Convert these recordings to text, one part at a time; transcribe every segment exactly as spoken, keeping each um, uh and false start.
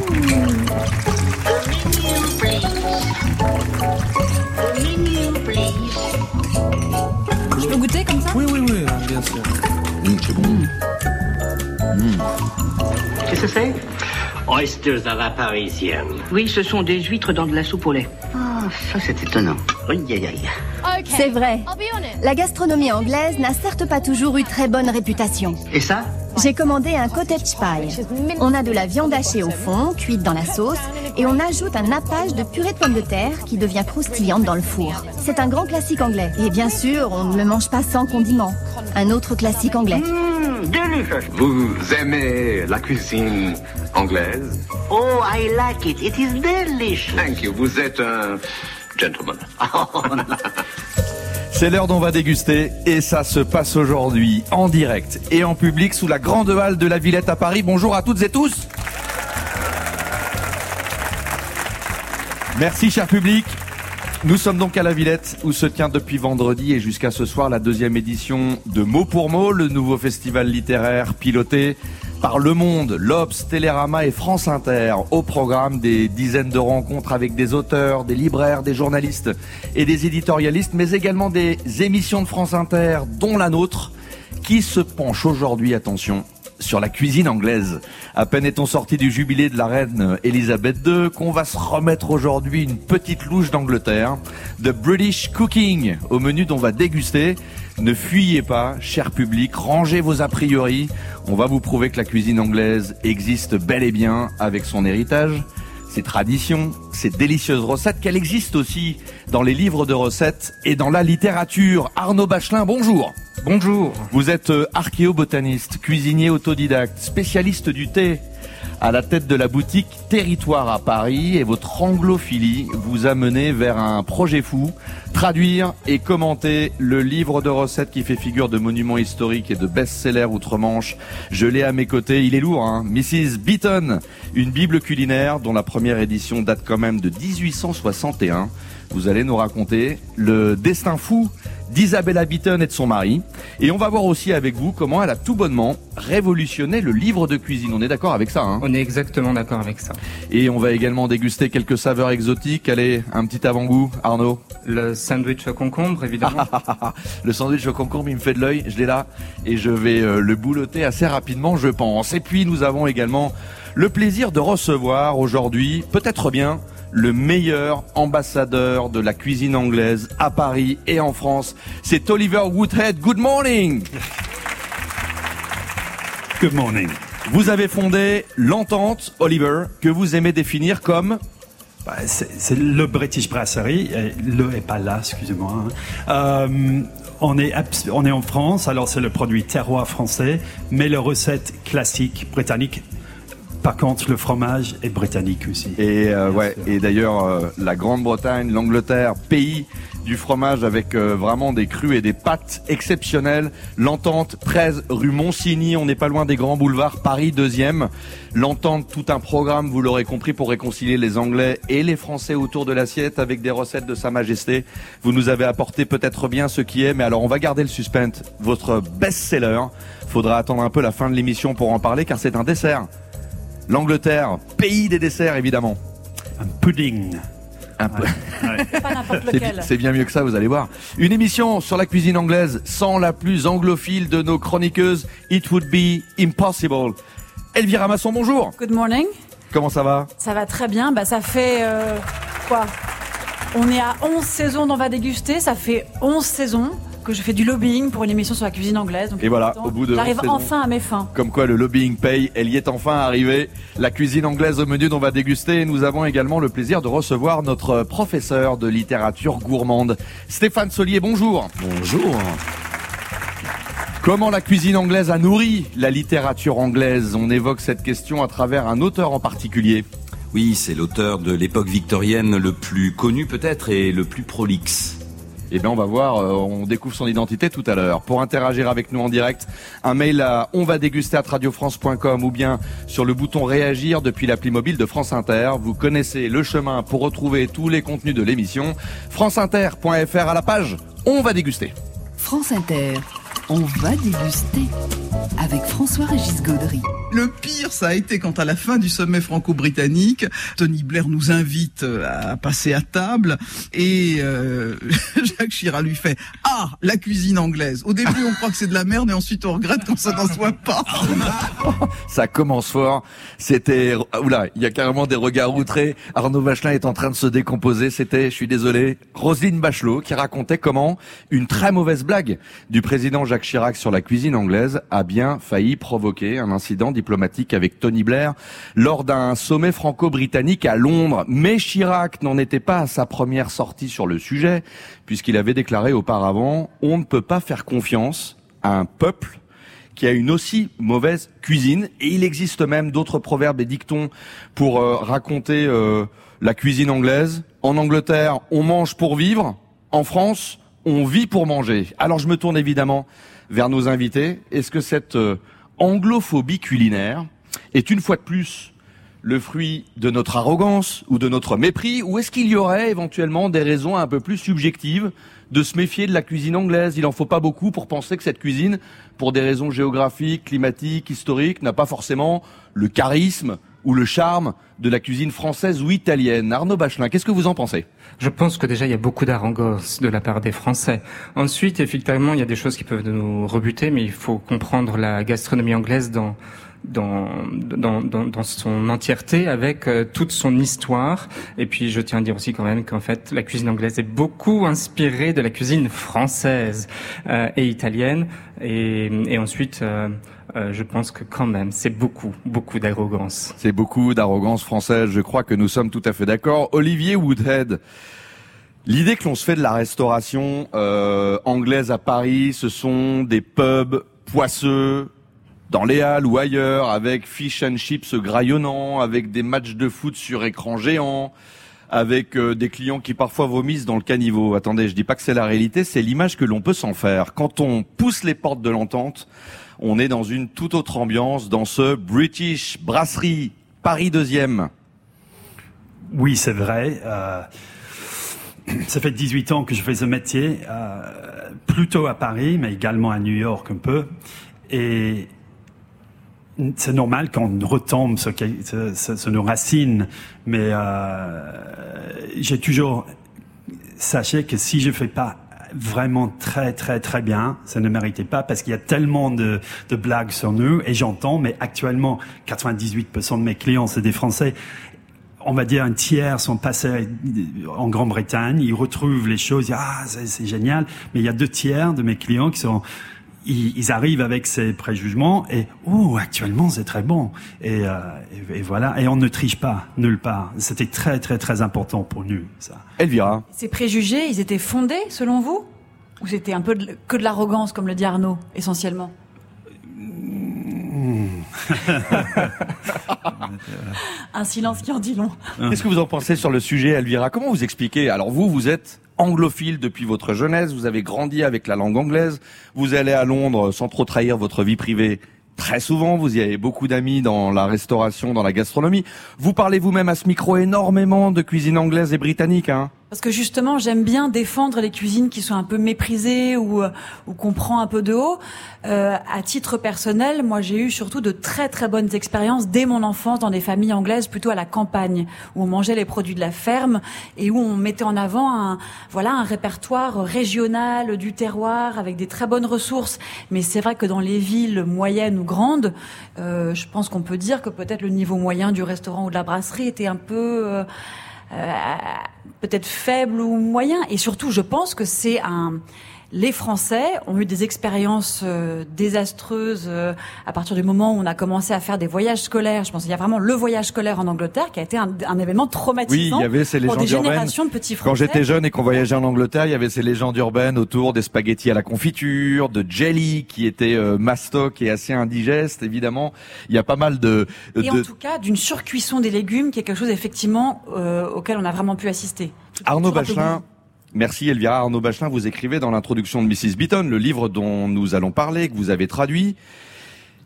Je peux goûter comme ça? Oui, oui, oui, bien sûr. Mmh, c'est bon. Mmh. Mmh. Qu'est-ce que c'est? Oysters à la parisienne. Oui, ce sont des huîtres dans de la soupe au lait. Ah, ça c'est étonnant. Aïe, aïe, aïe. C'est vrai. La gastronomie anglaise n'a certes pas toujours eu très bonne réputation. Et ça? J'ai commandé un cottage pie. On a de la viande hachée au fond, cuite dans la sauce, et on ajoute un nappage de purée de pommes de terre qui devient croustillante dans le four. C'est un grand classique anglais. Et bien sûr, on ne le mange pas sans condiments. Un autre classique anglais. Mmh, délicieux. Vous aimez la cuisine anglaise? Oh, I like it. It is delicious. Thank you. Vous êtes un gentleman. Oh, C'est l'heure d'on va déguster et ça se passe aujourd'hui en direct et en public sous la grande halle de la Villette à Paris. Bonjour à toutes et tous. Merci cher public. Nous sommes donc à la Villette où se tient depuis vendredi et jusqu'à ce soir la deuxième édition de Mots pour Mots, le nouveau festival littéraire piloté par Le Monde, l'Obs, Télérama et France Inter. Au programme des dizaines de rencontres avec des auteurs, des libraires, des journalistes et des éditorialistes, mais également des émissions de France Inter, dont la nôtre, qui se penche aujourd'hui, attention, sur la cuisine anglaise. À peine est-on sorti du jubilé de la reine Elisabeth deux qu'on va se remettre aujourd'hui une petite louche d'Angleterre, de British Cooking, au menu dont on va déguster. Ne fuyez pas, cher public, rangez vos a priori. On va vous prouver que la cuisine anglaise existe bel et bien avec son héritage, ses traditions, ses délicieuses recettes, qu'elle existe aussi dans les livres de recettes et dans la littérature. Arnaud Bachelin, bonjour. Bonjour. Vous êtes archéobotaniste, cuisinier autodidacte, spécialiste du thé, à la tête de la boutique Territoire à Paris, et votre anglophilie vous a mené vers un projet fou, traduire et commenter le livre de recettes qui fait figure de monument historique et de best-seller outre-Manche. Je l'ai à mes côtés, il est lourd, hein. missus Beeton, une bible culinaire dont la première édition date quand même de dix-huit cent soixante et un. Vous allez nous raconter le destin fou d'Isabella Beeton et de son mari. Et on va voir aussi avec vous comment elle a tout bonnement révolutionné le livre de cuisine. On est d'accord avec ça, hein? On est exactement d'accord avec ça. Et on va également déguster quelques saveurs exotiques. Allez, un petit avant-goût, Arnaud. Le sandwich au concombre, évidemment. Le sandwich au concombre, il me fait de l'œil. Je l'ai là. Et je vais euh, le boulotter assez rapidement, je pense. Et puis, nous avons également le plaisir de recevoir aujourd'hui, peut-être bien, le meilleur ambassadeur de la cuisine anglaise à Paris et en France. C'est Oliver Woodhead. Good morning. Good morning. Vous avez fondé l'Entente, Oliver, que vous aimez définir comme... Bah, c'est, c'est le British Brasserie. Le est pas là, excusez-moi. Euh, on est, on est en France, alors c'est le produit terroir français, mais les recettes classiques britanniques. Par contre, le fromage est britannique aussi. Et euh, ouais. Et d'ailleurs, euh, la Grande-Bretagne, l'Angleterre, pays du fromage avec euh, vraiment des crus et des pâtes exceptionnelles. L'Entente, treize rue Monsigny, on n'est pas loin des grands boulevards, Paris deuxième. L'Entente, tout un programme, vous l'aurez compris, pour réconcilier les Anglais et les Français autour de l'assiette avec des recettes de Sa Majesté. Vous nous avez apporté peut-être bien ce qui est, mais alors on va garder le suspense. Votre best-seller, faudra attendre un peu la fin de l'émission pour en parler, car c'est un dessert. L'Angleterre, pays des desserts évidemment. Un pudding. Un peu. Ouais, ouais. Pas n'importe C'est, lequel. c'est bien mieux que ça, vous allez voir. Une émission sur la cuisine anglaise sans la plus anglophile de nos chroniqueuses. It would be impossible. Elvira Masson, bonjour. Good morning. Comment ça va? Ça va très bien. Bah, ça fait euh, quoi? On est à onze saisons d'On va déguster. Ça fait onze saisons que je fais du lobbying pour une émission sur la cuisine anglaise. Donc, et voilà, au bout de j'arrive onze enfin à mes fins. Comme quoi le lobbying paye, elle y est enfin arrivée. La cuisine anglaise au menu dont on va déguster. Et nous avons également le plaisir de recevoir notre professeur de littérature gourmande, Stéphane Solier. Bonjour. Bonjour. Comment la cuisine anglaise a nourri la littérature anglaise? On évoque cette question à travers un auteur en particulier. Oui, c'est l'auteur de l'époque victorienne le plus connu peut-être et le plus prolixe. Eh bien, on va voir, euh, on découvre son identité tout à l'heure. Pour interagir avec nous en direct, un mail à onvadéguster arobase radio france point com ou bien sur le bouton réagir depuis l'appli mobile de France Inter. Vous connaissez le chemin pour retrouver tous les contenus de l'émission. franceinter point f r à la page On va déguster. France Inter, On va déguster avec François-Régis Gaudry. Le pire, ça a été quand à la fin du sommet franco-britannique, Tony Blair nous invite à passer à table et euh, Jacques Chirac lui fait « Ah, la cuisine anglaise !» Au début, on croit que c'est de la merde et ensuite on regrette quand ça n'en soit pas. Ça commence fort. C'était... Oula, il y a carrément des regards outrés. Arnaud Bachelin est en train de se décomposer. C'était, je suis désolé, Roselyne Bachelot qui racontait comment une très mauvaise blague du président Jacques Chirac sur la cuisine anglaise a bien failli provoquer un incident diplomatique avec Tony Blair lors d'un sommet franco-britannique à Londres. Mais Chirac n'en était pas à sa première sortie sur le sujet, puisqu'il avait déclaré auparavant « On ne peut pas faire confiance à un peuple qui a une aussi mauvaise cuisine ». Et il existe même d'autres proverbes et dictons pour euh, raconter euh, la cuisine anglaise. En Angleterre, on mange pour vivre. En France, on vit pour manger. Alors je me tourne évidemment vers nos invités. Est-ce que cette euh, anglophobie culinaire est une fois de plus le fruit de notre arrogance ou de notre mépris, ou est-ce qu'il y aurait éventuellement des raisons un peu plus subjectives de se méfier de la cuisine anglaise? Il en faut pas beaucoup pour penser que cette cuisine, pour des raisons géographiques, climatiques, historiques, n'a pas forcément le charisme ou le charme de la cuisine française ou italienne. Arnaud Bachelin, qu'est-ce que vous en pensez? Je pense que déjà il y a beaucoup d'arrogance de la part des Français. Ensuite, effectivement, il y a des choses qui peuvent nous rebuter, mais il faut comprendre la gastronomie anglaise dans Dans, dans, dans, dans son entièreté, avec euh, toute son histoire. Et puis, je tiens à dire aussi quand même qu'en fait, la cuisine anglaise est beaucoup inspirée de la cuisine française euh, et italienne. Et, et ensuite, euh, euh, je pense que quand même, c'est beaucoup, beaucoup d'arrogance. C'est beaucoup d'arrogance française. Je crois que nous sommes tout à fait d'accord. Olivier Woodhead, l'idée que l'on se fait de la restauration euh, anglaise à Paris, ce sont des pubs poisseux, dans les halles ou ailleurs, avec fish and chips graillonnants, avec des matchs de foot sur écran géant, avec euh, des clients qui parfois vomissent dans le caniveau. Attendez, je dis pas que c'est la réalité, c'est l'image que l'on peut s'en faire. Quand on pousse les portes de l'entente, on est dans une toute autre ambiance, dans ce British Brasserie, Paris deuxième. Oui, c'est vrai. Euh, ça fait dix-huit ans que je fais ce métier, euh, plutôt à Paris, mais également à New York un peu. Et c'est normal qu'on retombe sur, sur, sur nos racines, mais euh, j'ai toujours sachez que si je fais pas vraiment très très très bien, ça ne méritait pas, parce qu'il y a tellement de, de blagues sur nous, et j'entends, mais actuellement quatre-vingt-dix-huit pour cent de mes clients c'est des Français. On va dire un tiers sont passés en Grande-Bretagne, ils retrouvent les choses, ah c'est, c'est génial, mais il y a deux tiers de mes clients qui sont Ils, ils arrivent avec ces préjugements et oh actuellement c'est très bon et, euh, et, et voilà, et on ne triche pas nulle part. C'était très très très important pour nous ça. Elvira, ces préjugés, ils étaient fondés selon vous, ou c'était un peu de, que de l'arrogance comme le dit Arnaud essentiellement? Un silence qui en dit long. Qu'est-ce que vous en pensez sur le sujet, Elvira? Comment vous expliquez? Alors vous, vous êtes anglophile depuis votre jeunesse, vous avez grandi avec la langue anglaise, vous allez à Londres sans trop trahir votre vie privée très souvent, vous y avez beaucoup d'amis dans la restauration, dans la gastronomie. Vous parlez vous-même à ce micro énormément de cuisine anglaise et britannique, hein? Parce que justement, j'aime bien défendre les cuisines qui sont un peu méprisées ou, ou qu'on prend un peu de haut. Euh, à titre personnel, moi j'ai eu surtout de très très bonnes expériences dès mon enfance dans des familles anglaises plutôt à la campagne, où on mangeait les produits de la ferme et où on mettait en avant un, voilà, un répertoire régional du terroir avec des très bonnes ressources. Mais c'est vrai que dans les villes moyennes ou grandes, euh, je pense qu'on peut dire que peut-être le niveau moyen du restaurant ou de la brasserie était un peu... Euh, Euh, peut-être faible ou moyen, et surtout je pense que c'est un les Français ont eu des expériences euh, désastreuses euh, à partir du moment où on a commencé à faire des voyages scolaires. Je pense qu'il y a vraiment le voyage scolaire en Angleterre qui a été un, un événement traumatisant. Oui, il y avait ces légendes pour des urbaines. générations de petits Français. Quand j'étais jeune et qu'on voyageait en Angleterre, il y avait ces légendes urbaines autour des spaghettis à la confiture, de jelly qui était euh, mastoc et assez indigeste. Évidemment, il y a pas mal de... de... Et en tout cas, d'une surcuisson des légumes qui est quelque chose effectivement euh, auquel on a vraiment pu assister. Tout, Arnaud Bachelin. Merci Elvira. Arnaud Bachelin, vous écrivez dans l'introduction de Missus Beaton, le livre dont nous allons parler, que vous avez traduit.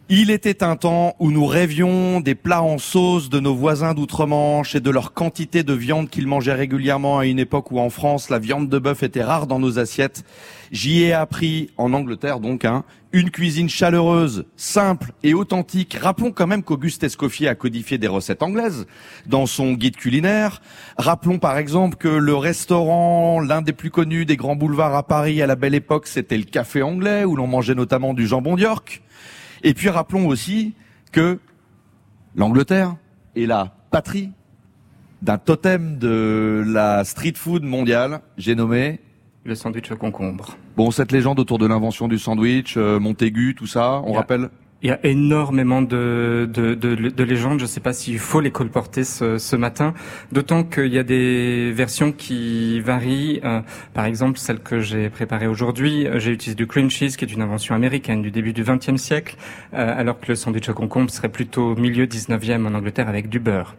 Il était un temps où nous rêvions des plats en sauce de nos voisins d'outre-Manche et de leur quantité de viande qu'ils mangeaient régulièrement à une époque où en France, la viande de bœuf était rare dans nos assiettes. J'y ai appris, en Angleterre donc, hein, une cuisine chaleureuse, simple et authentique. Rappelons quand même qu'Auguste Escoffier a codifié des recettes anglaises dans son guide culinaire. Rappelons par exemple que le restaurant, l'un des plus connus des grands boulevards à Paris à la belle époque, c'était le Café Anglais, où l'on mangeait notamment du jambon d'York. Et puis rappelons aussi que l'Angleterre est la patrie d'un totem de la street food mondiale, j'ai nommé le sandwich au concombre. Bon, cette légende autour de l'invention du sandwich, euh, Montaigu, tout ça, on Yeah. rappelle. Il y a énormément de, de, de, de légendes. Je ne sais pas s'il faut les colporter ce, ce matin. D'autant qu'il y a des versions qui varient. Euh, par exemple, celle que j'ai préparée aujourd'hui, j'ai utilisé du cream cheese, qui est une invention américaine du début du vingtième siècle, euh, alors que le sandwich au concombre serait plutôt milieu dix-neuvième en Angleterre avec du beurre.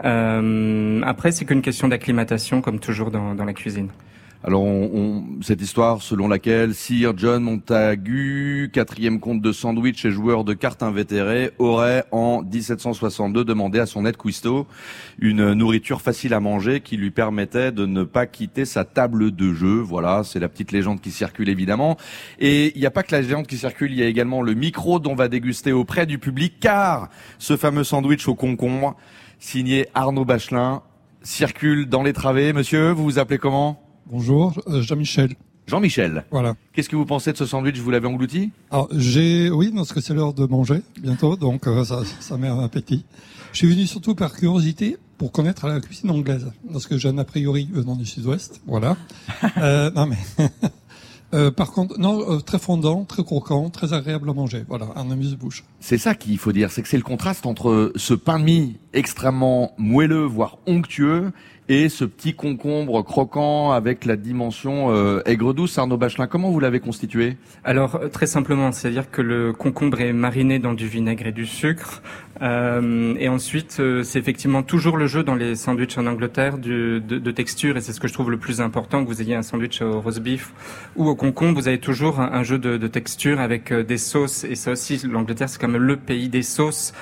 Euh, après, c'est qu'une question d'acclimatation, comme toujours dans, dans la cuisine. Alors, on, on, cette histoire selon laquelle Sir John Montagu, quatrième comte de sandwich et joueur de cartes invétéré, aurait en dix-sept cent soixante-deux demandé à son aide cuistot une nourriture facile à manger qui lui permettait de ne pas quitter sa table de jeu. Voilà, c'est la petite légende qui circule évidemment. Et il n'y a pas que la légende qui circule, il y a également le micro dont on va déguster auprès du public, car ce fameux sandwich au concombre, signé Arnaud Bachelin, circule dans les travées. Monsieur, vous vous appelez comment ? Bonjour, euh, Jean-Michel. Jean-Michel. Voilà. Qu'est-ce que vous pensez de ce sandwich? Vous l'avez englouti? Alors, j'ai, oui, parce que c'est l'heure de manger bientôt, donc euh, ça, ça met un appétit. Je suis venu surtout par curiosité pour connaître la cuisine anglaise, parce que j'ai un a priori venant du Sud-Ouest, voilà. euh, non mais, euh, par contre, non, euh, très fondant, très croquant, très agréable à manger. Voilà, un amuse-bouche. C'est ça qu'il faut dire, c'est que c'est le contraste entre ce pain de mie extrêmement moelleux, voire onctueux, et ce petit concombre croquant avec la dimension euh, aigre-douce. Arnaud Bachelin, comment vous l'avez constitué? Alors, très simplement, c'est-à-dire que le concombre est mariné dans du vinaigre et du sucre. Euh, et ensuite, euh, c'est effectivement toujours le jeu dans les sandwichs en Angleterre du, de, de texture, et c'est ce que je trouve le plus important, que vous ayez un sandwich au roast beef ou au concombre, vous avez toujours un, un jeu de, de texture avec euh, des sauces, et ça aussi, l'Angleterre, c'est quand même le pays des sauces,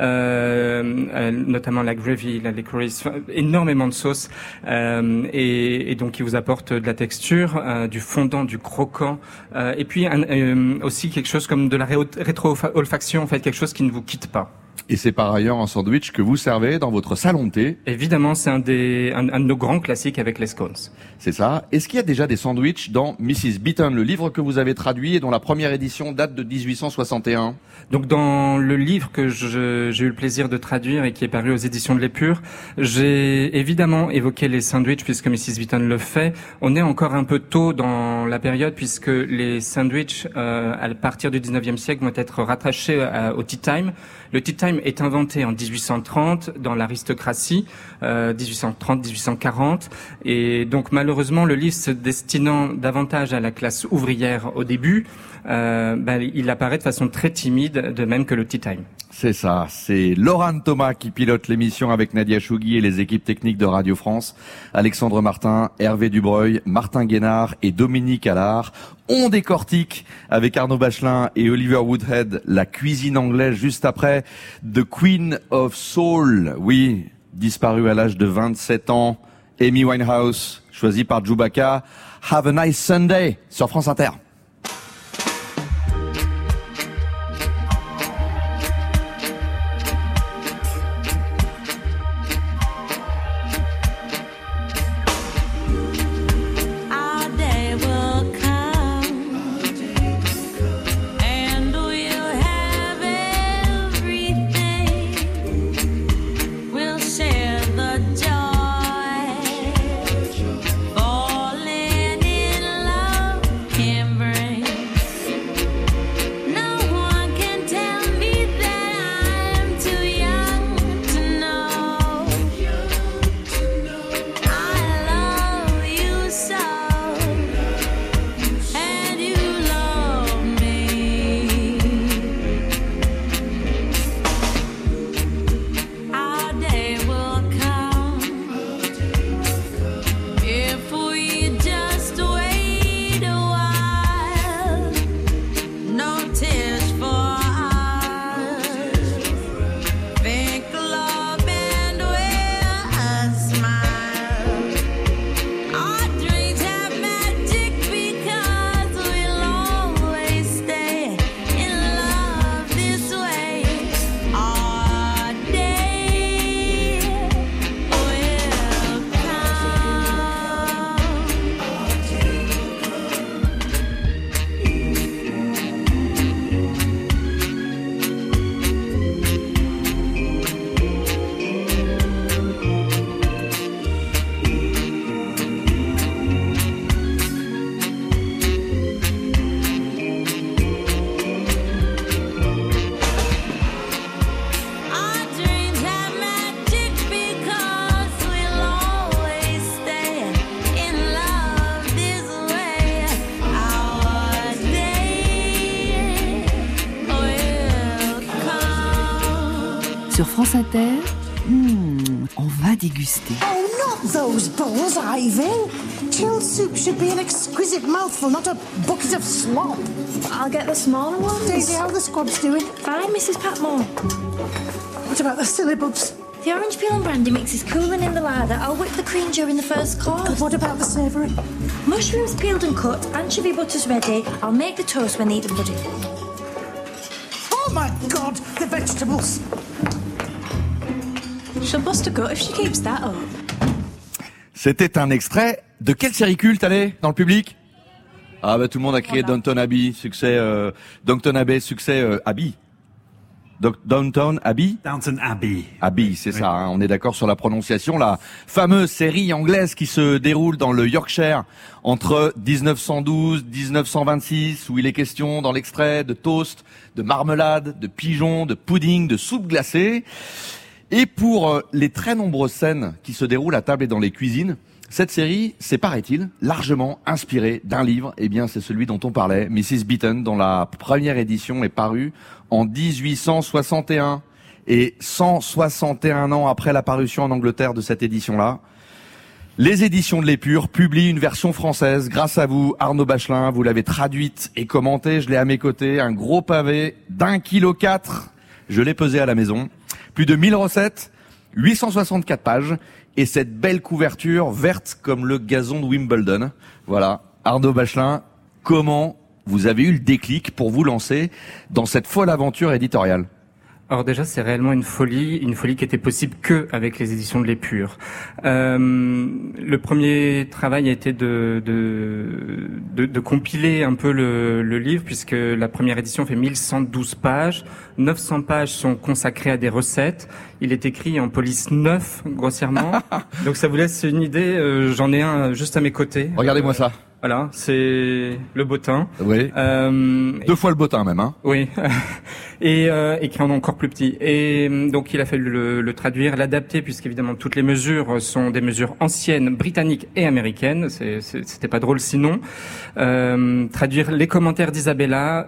euh, euh, notamment la gravy, la licorice, enfin, énormément de sauces, euh, et, et donc qui vous apporte de la texture, euh, du fondant, du croquant, euh, et puis un, euh, aussi quelque chose comme de la rétro-olfaction, en fait, quelque chose qui ne vous quitte pas. Et c'est par ailleurs un sandwich que vous servez dans votre salon de thé. Évidemment, c'est un, des, un, un de nos grands classiques avec les scones. C'est ça. Est-ce qu'il y a déjà des sandwichs dans missus Beeton, le livre que vous avez traduit et dont la première édition date de dix-huit cent soixante et un? Donc dans le livre que je, j'ai eu le plaisir de traduire et qui est paru aux éditions de l'Épure, j'ai évidemment évoqué les sandwichs puisque missus Beeton le fait. On est encore un peu tôt dans la période puisque les sandwichs euh, à partir du dix-neuvième siècle vont être rattachés à, au tea time. Le tea time est inventé en dix-huit cent trente dans l'aristocratie, euh, dix-huit cent trente dix-huit cent quarante, et donc malheureusement le livre se destinant davantage à la classe ouvrière au début, euh, ben, il apparaît de façon très timide, de même que le tea time. C'est ça, c'est Laurent Thomas qui pilote l'émission avec Nadia Chougui et les équipes techniques de Radio France, Alexandre Martin, Hervé Dubreuil, Martin Guénard et Dominique Allard. On décortique avec Arnaud Bachelin et Oliver Woodhead la cuisine anglaise juste après The Queen of Soul. Oui, disparue à l'âge de vingt-sept ans, Amy Winehouse, choisie par Chewbacca. Have a nice Sunday sur France Inter. Falling in love, embrace. Sur France Inter, hmm, on va déguster. Oh, not those balls, Ivan. Chilled soup should be an exquisite mouthful, not a bucket of slop. I'll get the smaller ones. Daisy, how are the squabs doing? Fine, Missus Patmore. What about the silly bubs? The orange peel and brandy mix is cooling in the larder. I'll whip the cream during the first course. And what about the savoury? Mushrooms peeled and cut, anchovy butter's ready. I'll make the toast when needed, buddy. Oh my God, the vegetables! She'll bust a gut if she keeps that up. C'était un extrait de quelle série culte, allez, dans le public? Ah bah tout le monde a crié voilà. Downton Abbey, succès euh, Downton Abbey, succès euh, Abbey. Donc, Downton Abbey Downton Abbey. Abbey, c'est oui. ça, hein, on est d'accord sur la prononciation. La fameuse série anglaise qui se déroule dans le Yorkshire entre dix-neuf cent douze et dix-neuf cent vingt-six, où il est question dans l'extrait de toast, de marmelade, de pigeons, de pudding, de soupe glacée. Et pour euh, les très nombreuses scènes qui se déroulent à table et dans les cuisines, cette série, c'est paraît-il, largement inspirée d'un livre. Eh bien, c'est celui dont on parlait, missus Beeton, dont la première édition est parue en dix-huit cent soixante et un. Et cent soixante et un ans après la parution en Angleterre de cette édition-là, les éditions de l'Épure publient une version française. Grâce à vous, Arnaud Bachelin, vous l'avez traduite et commentée. Je l'ai à mes côtés, un gros pavé d'un kilo quatre. Je l'ai pesé à la maison. Plus de mille recettes, huit cent soixante-quatre pages. Et cette belle couverture verte comme le gazon de Wimbledon. Voilà. Arnaud Bachelin, comment vous avez eu le déclic pour vous lancer dans cette folle aventure éditoriale? Alors déjà, c'est réellement une folie, une folie qui était possible que avec les éditions de l'Épure. Euh, le premier travail a été de, de, de, de compiler un peu le, le livre, puisque la première édition fait mille cent douze pages. neuf cents pages sont consacrées à des recettes. Il est écrit en police neuf, grossièrement. Donc ça vous laisse une idée. Euh, j'en ai un juste à mes côtés. Regardez-moi euh, ça. Voilà, c'est le bottin. Oui. Euh, Deux fois le bottin même, hein. Oui. et euh, et qui en est encore plus petit. Et donc il a fallu le, le traduire, l'adapter, puisqu'évidemment toutes les mesures sont des mesures anciennes, britanniques et américaines. C'est, c'est, c'était pas drôle sinon. Euh, traduire les commentaires d'Isabella.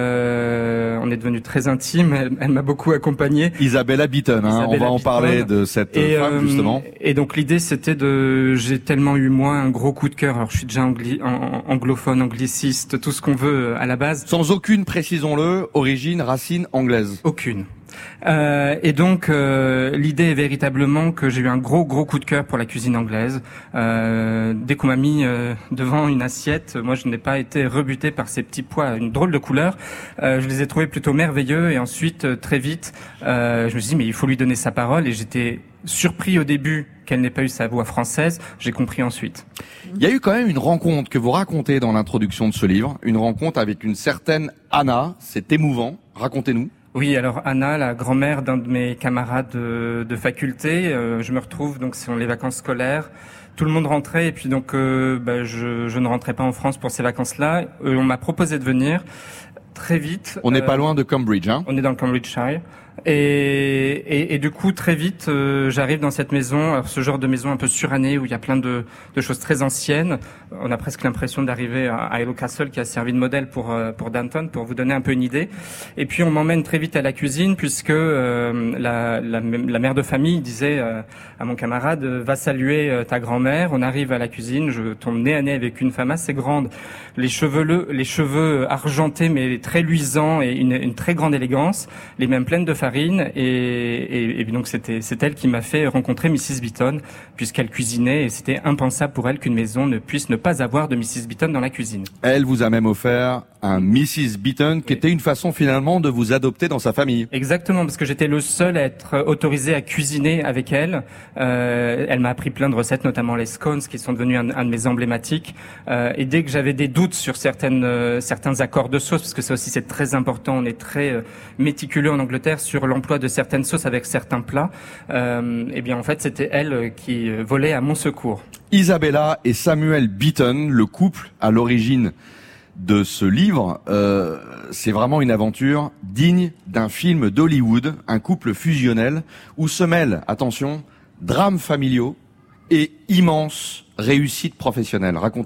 Euh, on est devenu très intime. Elle, elle m'a beaucoup accompagné. Isabella Beeton, hein. Isabella on va en Beeton. Parler de cette et, femme euh, justement. Et donc l'idée c'était de, j'ai tellement eu moi un gros coup de cœur. Alors je suis déjà angli, anglophone, angliciste, tout ce qu'on veut à la base. Sans aucune, précisons-le, origine, racine anglaise. Aucune. Euh, et donc euh, l'idée est véritablement que j'ai eu un gros gros coup de cœur pour la cuisine anglaise. Euh, dès qu'on m'a mis euh, devant une assiette, moi je n'ai pas été rebuté par ces petits pois, une drôle de couleur. Euh, je les ai trouvés plutôt merveilleux et ensuite euh, très vite, euh, je me suis dit mais il faut lui donner sa parole et j'étais surpris au début qu'elle n'ait pas eu sa voix française. J'ai compris ensuite. Il y a eu quand même une rencontre que vous racontez dans l'introduction de ce livre, une rencontre avec une certaine Anna. C'est émouvant. Racontez-nous. Oui, alors Anna, la grand-mère d'un de mes camarades de, de faculté, euh, je me retrouve, donc ce sont les vacances scolaires, tout le monde rentrait et puis donc euh, bah, je, je ne rentrais pas en France pour ces vacances-là. Euh, on m'a proposé de venir très vite. On n'est euh, pas loin de Cambridge, hein? On est dans le Cambridgeshire. Et, et, et du coup, très vite, euh, j'arrive dans cette maison, alors ce genre de maison un peu surannée où il y a plein de, de choses très anciennes. On a presque l'impression d'arriver à Hello Castle qui a servi de modèle pour pour Downton, pour vous donner un peu une idée. Et puis on m'emmène très vite à la cuisine puisque euh, la, la, la mère de famille disait euh, à mon camarade va saluer euh, ta grand-mère. On arrive à la cuisine, je tombe nez à nez avec une femme assez grande, les cheveux les cheveux argentés mais très luisants et une, une très grande élégance, les mains pleines de farine et, et, et donc c'était c'est elle qui m'a fait rencontrer missus Beeton puisqu'elle cuisinait et c'était impensable pour elle qu'une maison ne puisse ne pas avoir de missus Beeton dans la cuisine. Elle vous a même offert un missus Beeton qui oui. était une façon finalement de vous adopter dans sa famille. Exactement, parce que j'étais le seul à être autorisé à cuisiner avec elle. Euh, elle m'a appris plein de recettes, notamment les scones qui sont devenus un, un de mes emblématiques. Euh, et dès que j'avais des doutes sur certaines euh, certains accords de sauce, parce que ça aussi c'est très important, on est très euh, méticuleux en Angleterre sur l'emploi de certaines sauces avec certains plats. Euh, et bien en fait c'était elle qui volait à mon secours. Isabella et Samuel Beeton, le couple à l'origine de ce livre, euh, c'est vraiment une aventure digne d'un film d'Hollywood, un couple fusionnel où se mêlent, attention, drames familiaux et immense réussite professionnelle. Racontez-nous.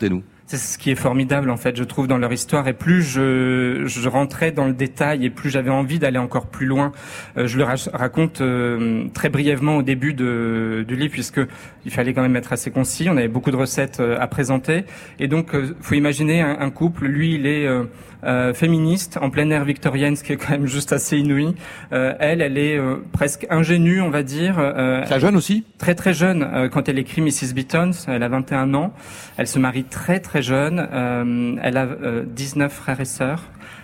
C'est ce qui est formidable, en fait, je trouve, dans leur histoire. Et plus je, je rentrais dans le détail et plus j'avais envie d'aller encore plus loin. Euh, je le ra- raconte euh, très brièvement au début de, du livre, puisque il fallait quand même être assez concis. On avait beaucoup de recettes euh, à présenter. Et donc, euh, faut imaginer un, un couple. Lui, il est euh, euh, féministe, en pleine ère victorienne, ce qui est quand même juste assez inouï. Euh, elle, elle est euh, presque ingénue, on va dire. Euh, très jeune aussi. Très très jeune. Euh, quand elle écrit missus Beaton, elle a vingt et un ans. Elle se marie très très jeune. Euh, elle a euh, dix-neuf frères et sœurs.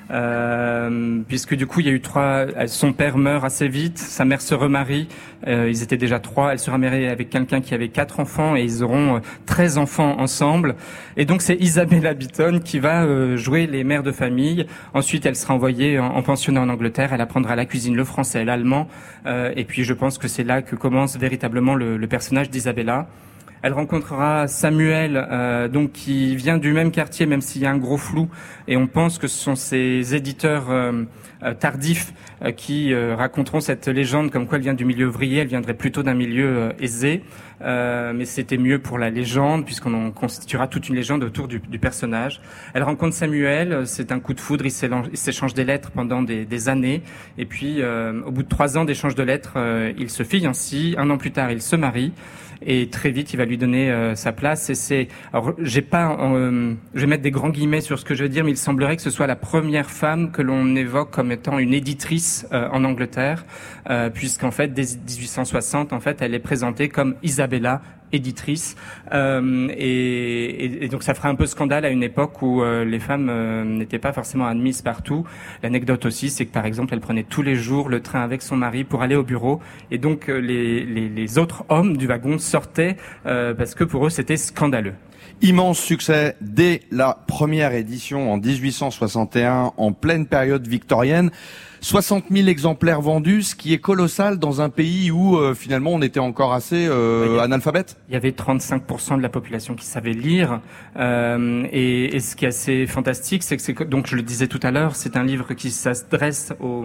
Euh, puisque du coup il y a eu trois. Son père meurt assez vite, sa mère se remarie. Euh, ils étaient déjà trois. Elle sera mariée avec quelqu'un qui avait quatre enfants et ils auront euh, treize enfants ensemble. Et donc c'est Isabella Beaton qui va euh, jouer les mères de famille. Ensuite elle sera envoyée en, en pensionnat en Angleterre. Elle apprendra la cuisine, le français, l'allemand. Euh, et puis je pense que c'est là que commence véritablement le, le personnage d'Isabella. Elle rencontrera Samuel, euh, donc qui vient du même quartier, même s'il y a un gros flou, et on pense que ce sont ces éditeurs euh, euh, tardifs euh, qui euh, raconteront cette légende comme quoi elle vient du milieu ouvrier, elle viendrait plutôt d'un milieu euh, aisé, euh, mais c'était mieux pour la légende puisqu'on en constituera toute une légende autour du, du personnage. Elle rencontre Samuel, c'est un coup de foudre, ils s'échangent des lettres pendant des, des années, et puis euh, au bout de trois ans d'échange de lettres, euh, ils se fiancent, un an plus tard ils se marient. Et très vite, il va lui donner euh, sa place. Et c'est, alors, j'ai pas, euh, je vais mettre des grands guillemets sur ce que je veux dire, mais il semblerait que ce soit la première femme que l'on évoque comme étant une éditrice euh, en Angleterre, euh, puisqu'en fait, dès dix-huit cent soixante, en fait, elle est présentée comme Isabella, éditrice, euh, et, et, et donc ça fera un peu scandale à une époque où euh, les femmes euh, n'étaient pas forcément admises partout. L'anecdote aussi, c'est que par exemple, elle prenait tous les jours le train avec son mari pour aller au bureau, et donc euh, les, les, les autres hommes du wagon sortaient euh, parce que pour eux c'était scandaleux. Immense succès dès la première édition en dix-huit cent soixante et un, en pleine période victorienne. soixante mille exemplaires vendus, ce qui est colossal dans un pays où euh, finalement on était encore assez euh, analphabète. Il y avait trente-cinq pour cent de la population qui savait lire, euh, et, et ce qui est assez fantastique, c'est que c'est, donc je le disais tout à l'heure, c'est un livre qui s'adresse aux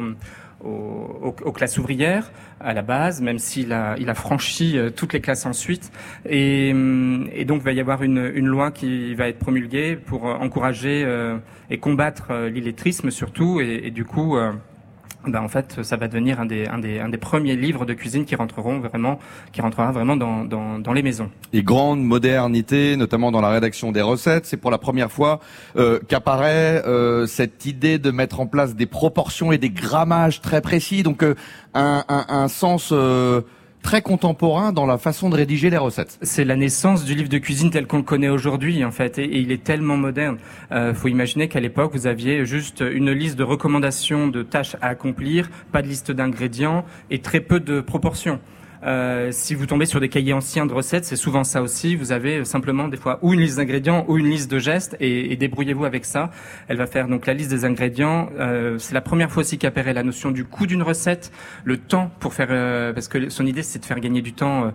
Aux, aux classes ouvrières à la base, même s'il a, il a franchi euh, toutes les classes ensuite. Et, et donc, il va y avoir une, une loi qui va être promulguée pour euh, encourager euh, et combattre euh, l'illettrisme surtout. Et, et du coup, euh, ben en fait, ça va devenir un des, un des, un des premiers livres de cuisine qui rentreront vraiment, qui rentrera vraiment dans, dans, dans les maisons. Et grande modernité, notamment dans la rédaction des recettes. C'est pour la première fois euh, qu'apparaît euh, cette idée de mettre en place des proportions et des grammages très précis. Donc euh, un, un, un sens euh, très contemporain dans la façon de rédiger les recettes. C'est la naissance du livre de cuisine tel qu'on le connaît aujourd'hui, en fait, et, et il est tellement moderne. Euh, faut imaginer qu'à l'époque, vous aviez juste une liste de recommandations de tâches à accomplir, pas de liste d'ingrédients et très peu de proportions. Euh, si vous tombez sur des cahiers anciens de recettes, c'est souvent ça aussi. Vous avez simplement des fois ou une liste d'ingrédients ou une liste de gestes, et, et débrouillez-vous avec ça. Elle va faire donc la liste des ingrédients. Euh, c'est la première fois aussi qu'apparaît la notion du coût d'une recette, le temps pour faire, euh, parce que son idée c'est de faire gagner du temps euh,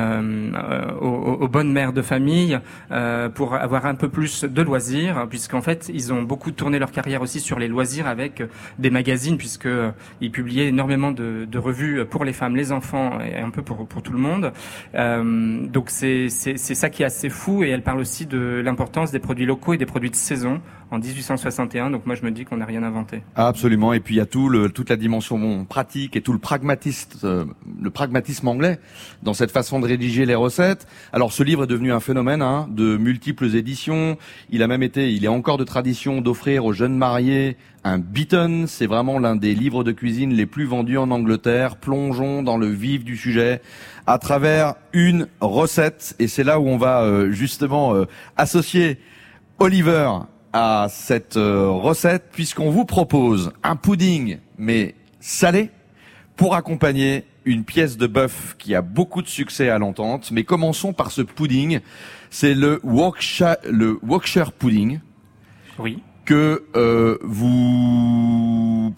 euh, aux, aux bonnes mères de famille, euh, pour avoir un peu plus de loisirs, puisqu'en fait ils ont beaucoup tourné leur carrière aussi sur les loisirs avec des magazines, puisque euh, ils publiaient énormément de, de revues pour les femmes, les enfants et un peu pour, pour tout le monde. Euh, donc c'est, c'est, c'est ça qui est assez fou, et elle parle aussi de l'importance des produits locaux et des produits de saison en dix-huit cent soixante et un. Donc moi je me dis qu'on n'a rien inventé. Absolument. Et puis il y a tout le, toute la dimension bon, pratique et tout le pragmatisme, euh, le pragmatisme anglais dans cette façon de rédiger les recettes. Alors ce livre est devenu un phénomène hein, de multiples éditions. Il a même été, il est encore de tradition d'offrir aux jeunes mariés un Beaton. C'est vraiment l'un des livres de cuisine les plus vendus en Angleterre. Plongeons dans le vif du sujet à travers une recette. Et c'est là où on va euh, justement euh, associer Oliver à cette euh, recette, puisqu'on vous propose un pudding, mais salé, pour accompagner une pièce de bœuf qui a beaucoup de succès à l'entente. Mais commençons par ce pudding. C'est le Yorkshire, le Yorkshire pudding. Oui. Que euh, vous pratiquez ?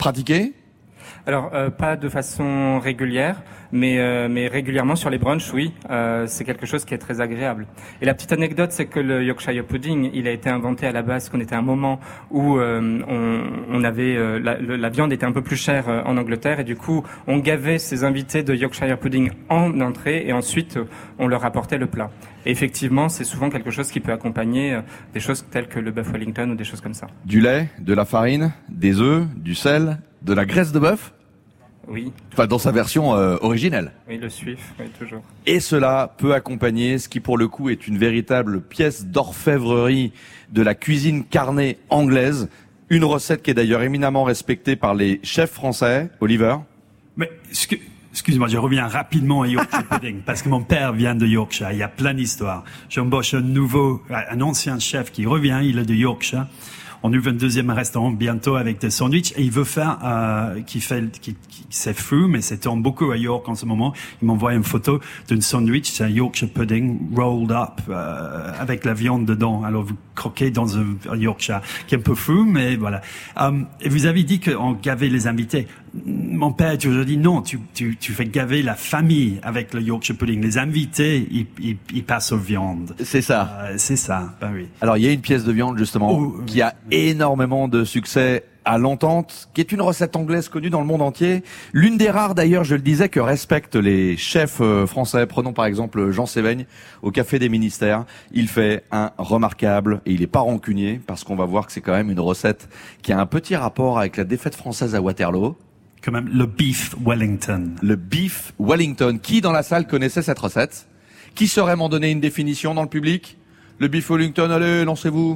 Alors, euh, pas de façon régulière, mais, euh, mais régulièrement sur les brunchs, oui. Euh, c'est quelque chose qui est très agréable. Et la petite anecdote, c'est que le Yorkshire pudding, il a été inventé à la base qu'on était à un moment où euh, on, on avait euh, la, la viande était un peu plus chère euh, en Angleterre, et du coup, on gavait ses invités de Yorkshire pudding en entrée, et ensuite, euh, on leur apportait le plat. Et effectivement, c'est souvent quelque chose qui peut accompagner euh, des choses telles que le bœuf Wellington ou des choses comme ça. Du lait, de la farine, des œufs, du sel, de la graisse de bœuf. Oui. Enfin, dans sa version euh, originelle. Oui, le suif, oui, toujours. Et cela peut accompagner ce qui, pour le coup, est une véritable pièce d'orfèvrerie de la cuisine carnée anglaise. Une recette qui est d'ailleurs éminemment respectée par les chefs français. Oliver? Mais, excuse-moi, je reviens rapidement à Yorkshire pudding, parce que mon père vient de Yorkshire. Il y a plein d'histoires. J'embauche un nouveau, un ancien chef qui revient, il est de Yorkshire. On ouvre un deuxième restaurant bientôt avec des sandwichs, et il veut faire, euh, qui fait, qui, qui c'est fou, mais c'est tourne beaucoup à York en ce moment. Il m'envoie une photo d'un sandwich, c'est un Yorkshire pudding rolled up, euh, avec la viande dedans. Alors vous croquez dans un, un Yorkshire, qui est un peu fou, mais voilà. Um, et vous avez dit qu'on gavait les invités. Mon père a toujours dit non, tu, tu, tu fais gaver la famille avec le Yorkshire pudding. Les invités, ils, ils, ils passent aux viandes. C'est ça. Euh, c'est ça, ben oui. Alors, il y a une pièce de viande, justement, oh, qui a énormément de succès à l'entente, qui est une recette anglaise connue dans le monde entier. L'une des rares, d'ailleurs, je le disais, que respectent les chefs français. Prenons par exemple Jean Sévaigne au Café des Ministères. Il fait un remarquable, et il est pas rancunier, parce qu'on va voir que c'est quand même une recette qui a un petit rapport avec la défaite française à Waterloo. Quand même, le beef Wellington. Le beef Wellington. Qui dans la salle connaissait cette recette? Qui saurait m'en donner une définition dans le public? Le beef Wellington, allez, lancez-vous.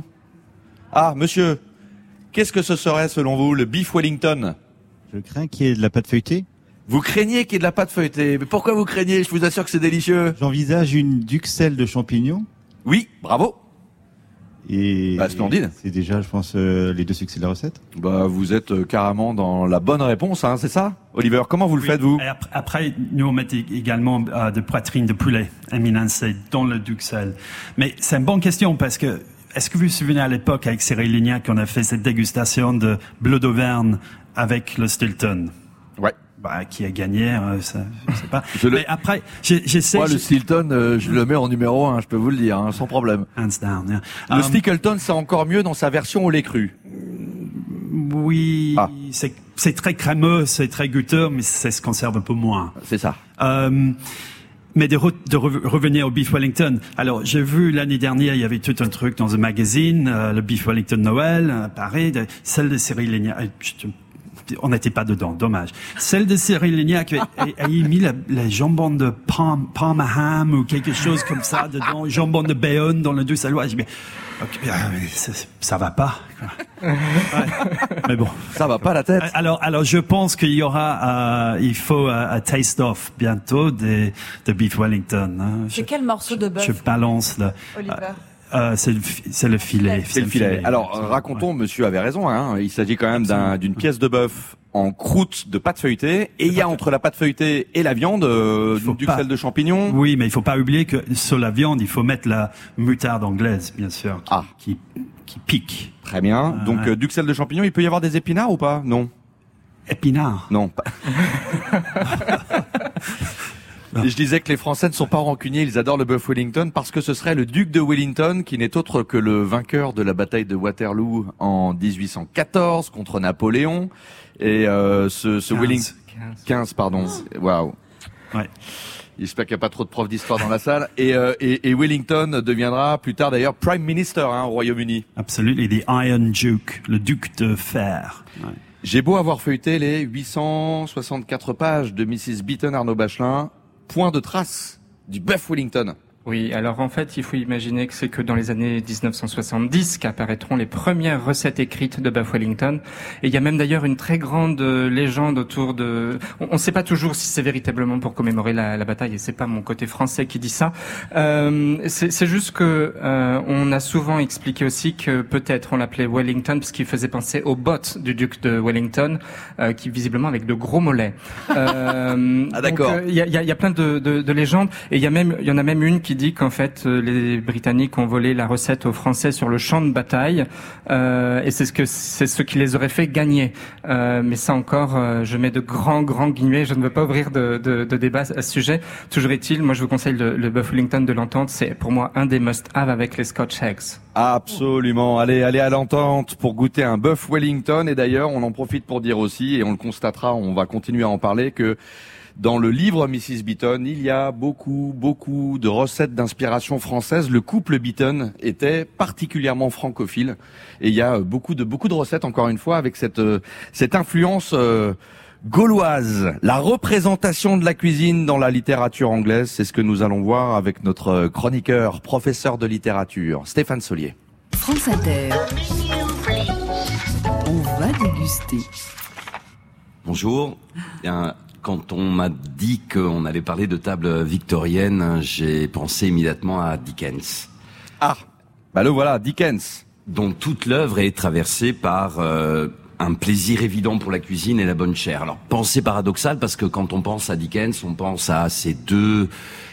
Ah, monsieur, qu'est-ce que ce serait selon vous, le beef Wellington? Je crains qu'il y ait de la pâte feuilletée. Vous craignez qu'il y ait de la pâte feuilletée? Mais pourquoi vous craignez? Je vous assure que c'est délicieux. J'envisage une duxelle de champignons. Oui, bravo. Et bah, splendide. C'est déjà, je pense, euh, les deux succès de la recette. Bah, vous êtes euh, carrément dans la bonne réponse, hein, c'est ça, Oliver? Comment vous le oui. faites, vous? Après, après, nous on met également euh, de poitrine de poulet éminencée dans le duxelle. Mais c'est une bonne question parce que est-ce que vous vous souvenez à l'époque avec Cyril Lignac qu'on a fait cette dégustation de bleu d'Auvergne avec le Stilton? Ouais. Bah, qui a gagné, euh, ça, je sais pas. je Mais le... après, j'essaie. Moi, le Stilton, euh, je le mets en numéro un, je peux vous le dire, hein, sans problème. Hands down. Yeah. Le um, Stickleton, c'est encore mieux dans sa version au lait cru. Oui, ah. c'est c'est très crémeux, c'est très goûteux, mais ça se conserve un peu moins. C'est ça. Um, Mais de, re, de re, revenir au beef Wellington. Alors, j'ai vu l'année dernière, il y avait tout un truc dans un magazine, euh, le beef Wellington Noël, à Paris, de, celle de Cyril Lignac. Euh, on n'était pas dedans, dommage. Celle de Cyril Lignac a, a, a mis la, la jambon de Parm, Parmaham ou quelque chose comme ça dedans, jambon de Bayonne dans le douce à l'ouest. Okay, ça, ça va pas. Ouais. Mais bon, ça va pas la tête. Alors, alors je pense qu'il y aura, euh, il faut un uh, taste off bientôt des de beef Wellington. Hein. C'est quel morceau de bœuf? Je balance le. Oliver. Euh, c'est le, c'est le filet. C'est le filet. filet. Alors, racontons, ouais. Monsieur avait raison, hein. Il s'agit quand même d'un, d'une pièce de bœuf en croûte de pâte feuilletée. Et il y a entre la pâte feuilletée et la viande, euh, du sel de champignons. Oui, mais il faut pas oublier que sur la viande, il faut mettre la moutarde anglaise, bien sûr. Qui, ah. Qui, qui pique. Très bien. Euh, Donc, ouais. euh, du sel de champignons, il peut y avoir des épinards ou pas? Non. Épinards? Non. Pas... Et je disais que les Français ne sont pas rancuniers, ils adorent le bœuf Wellington parce que ce serait le duc de Wellington qui n'est autre que le vainqueur de la bataille de Waterloo en dix-huit cent quatorze contre Napoléon. Et euh, ce, ce Wellington... quinze, pardon. Waouh. Ouais. J'espère qu'il n'y a pas trop de profs d'histoire dans la salle. Et, euh, et, et Wellington deviendra plus tard d'ailleurs Prime Minister hein, au Royaume-Uni. Absolument, the Iron Duke, le duc de fer. Ouais. J'ai beau avoir feuilleté les huit cent soixante-quatre pages de Missus Beaton Arnaud Bachelin, point de trace du bœuf Wellington. Oui, alors en fait, il faut imaginer que c'est que dans les années dix-neuf cent soixante-dix qu'apparaîtront les premières recettes écrites de bœuf Wellington. Et il y a même d'ailleurs une très grande légende autour de... On ne sait pas toujours si c'est véritablement pour commémorer la, la bataille, et c'est pas mon côté français qui dit ça. Euh, c'est, c'est juste que euh, on a souvent expliqué aussi que peut-être on l'appelait Wellington parce qu'il faisait penser aux bottes du duc de Wellington, euh, qui visiblement avec de gros mollets. Euh, ah d'accord. Il euh, y, a, y a plein de, de, de légendes, et il y a même, il y en a même une qui dit qu'en fait les Britanniques ont volé la recette aux Français sur le champ de bataille, euh, et c'est ce que c'est ce qui les aurait fait gagner. Euh, mais ça encore, euh, je mets de grands grands guillemets. Je ne veux pas ouvrir de, de, de débat à ce sujet. Toujours est-il, moi je vous conseille le, le Buff Wellington de l'Entente. C'est pour moi un des must-have avec les Scotch eggs. Absolument. Allez, allez à l'Entente pour goûter un Buff Wellington. Et d'ailleurs, on en profite pour dire aussi, et on le constatera, on va continuer à en parler, que dans le livre missus Beaton, il y a beaucoup, beaucoup de recettes d'inspiration française. Le couple Beaton était particulièrement francophile. Et il y a beaucoup de, beaucoup de recettes, encore une fois, avec cette, cette influence euh, gauloise. La représentation de la cuisine dans la littérature anglaise, c'est ce que nous allons voir avec notre chroniqueur, professeur de littérature, Stéphane Solier. France Inter. On va déguster. Bonjour. Bien, quand on m'a dit qu'on allait parler de table victorienne, j'ai pensé immédiatement à Dickens. Ah, bah le voilà, Dickens. Dont toute l'œuvre est traversée par euh, un plaisir évident pour la cuisine et la bonne chère. Alors, pensée paradoxale, parce que quand on pense à Dickens, on pense à ces deux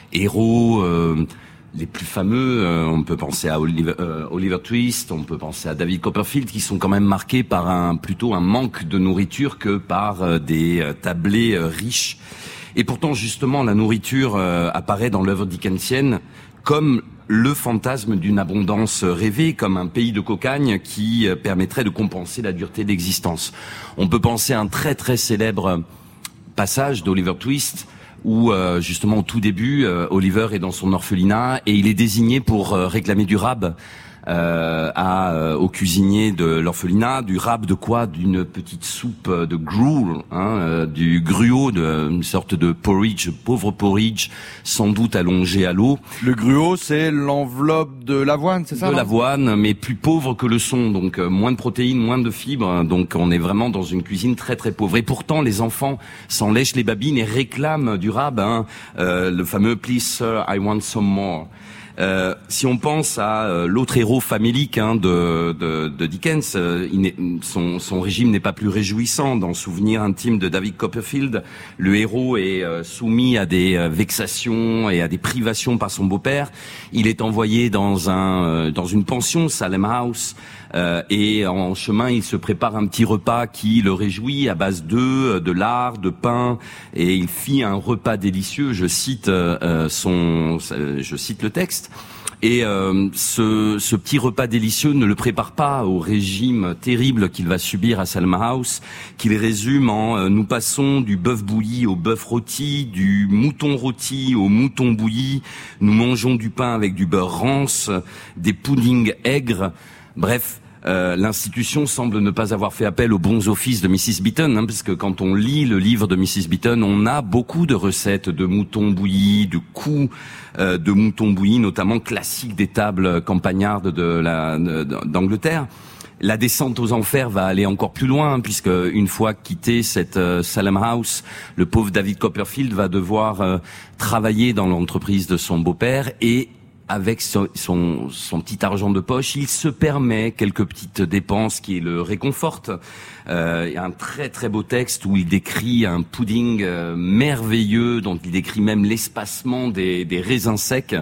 héros euh, les plus fameux. Euh, on peut penser à Oliver, euh, Oliver Twist, on peut penser à David Copperfield, qui sont quand même marqués par un plutôt un manque de nourriture que par euh, des euh, tablés euh, riches. Et pourtant, justement, la nourriture euh, apparaît dans l'œuvre dickensienne comme le fantasme d'une abondance rêvée, comme un pays de cocagne qui euh, permettrait de compenser la dureté de l'existence. On peut penser à un très très célèbre passage d'Oliver Twist, où euh, justement au tout début, euh, Oliver est dans son orphelinat et il est désigné pour euh, réclamer du rab euh, à, euh, au cuisinier de l'orphelinat. Du rab de quoi? D'une petite soupe de gruel, hein, euh, du gruau, de, une sorte de porridge, pauvre porridge, sans doute allongé à l'eau. Le gruau, c'est l'enveloppe de l'avoine, c'est ça? De l'avoine, mais plus pauvre que le son, donc euh, moins de protéines, moins de fibres, donc on est vraiment dans une cuisine très très pauvre. Et pourtant, les enfants s'en lèchent les babines et réclament du rab, hein, euh, le fameux « Please sir, I want some more ». Euh, si on pense à euh, l'autre héros famélique hein, de, de, de Dickens, euh, il n'est, son, son régime n'est pas plus réjouissant. Dans Souvenir intime de David Copperfield, le héros est euh, soumis à des euh, vexations et à des privations par son beau-père. Il est envoyé dans un euh, dans une pension, Salem House, euh, et en chemin, il se prépare un petit repas qui le réjouit à base d'œufs, de lard, de pain, et il fit un repas délicieux. Je cite euh, son, je cite le texte. Et euh, ce, ce petit repas délicieux ne le prépare pas au régime terrible qu'il va subir à Salem House, qu'il résume en euh, nous passons du bœuf bouilli au bœuf rôti, du mouton rôti au mouton bouilli, nous mangeons du pain avec du beurre rance, des puddings aigres, bref. Euh, l'institution semble ne pas avoir fait appel aux bons offices de missus Beaton, hein, parce que quand on lit le livre de missus Beaton, on a beaucoup de recettes de moutons bouillis, de coups euh, de moutons bouillis, notamment classiques des tables campagnardes de la, de, d'Angleterre. La descente aux enfers va aller encore plus loin, puisque une fois quitté cette euh, Salem House, le pauvre David Copperfield va devoir euh, travailler dans l'entreprise de son beau-père et avec son, son, son petit argent de poche, il se permet quelques petites dépenses qui le réconfortent. Euh, il y a un très très beau texte où il décrit un pudding euh, merveilleux, dont il décrit même l'espacement des, des raisins secs.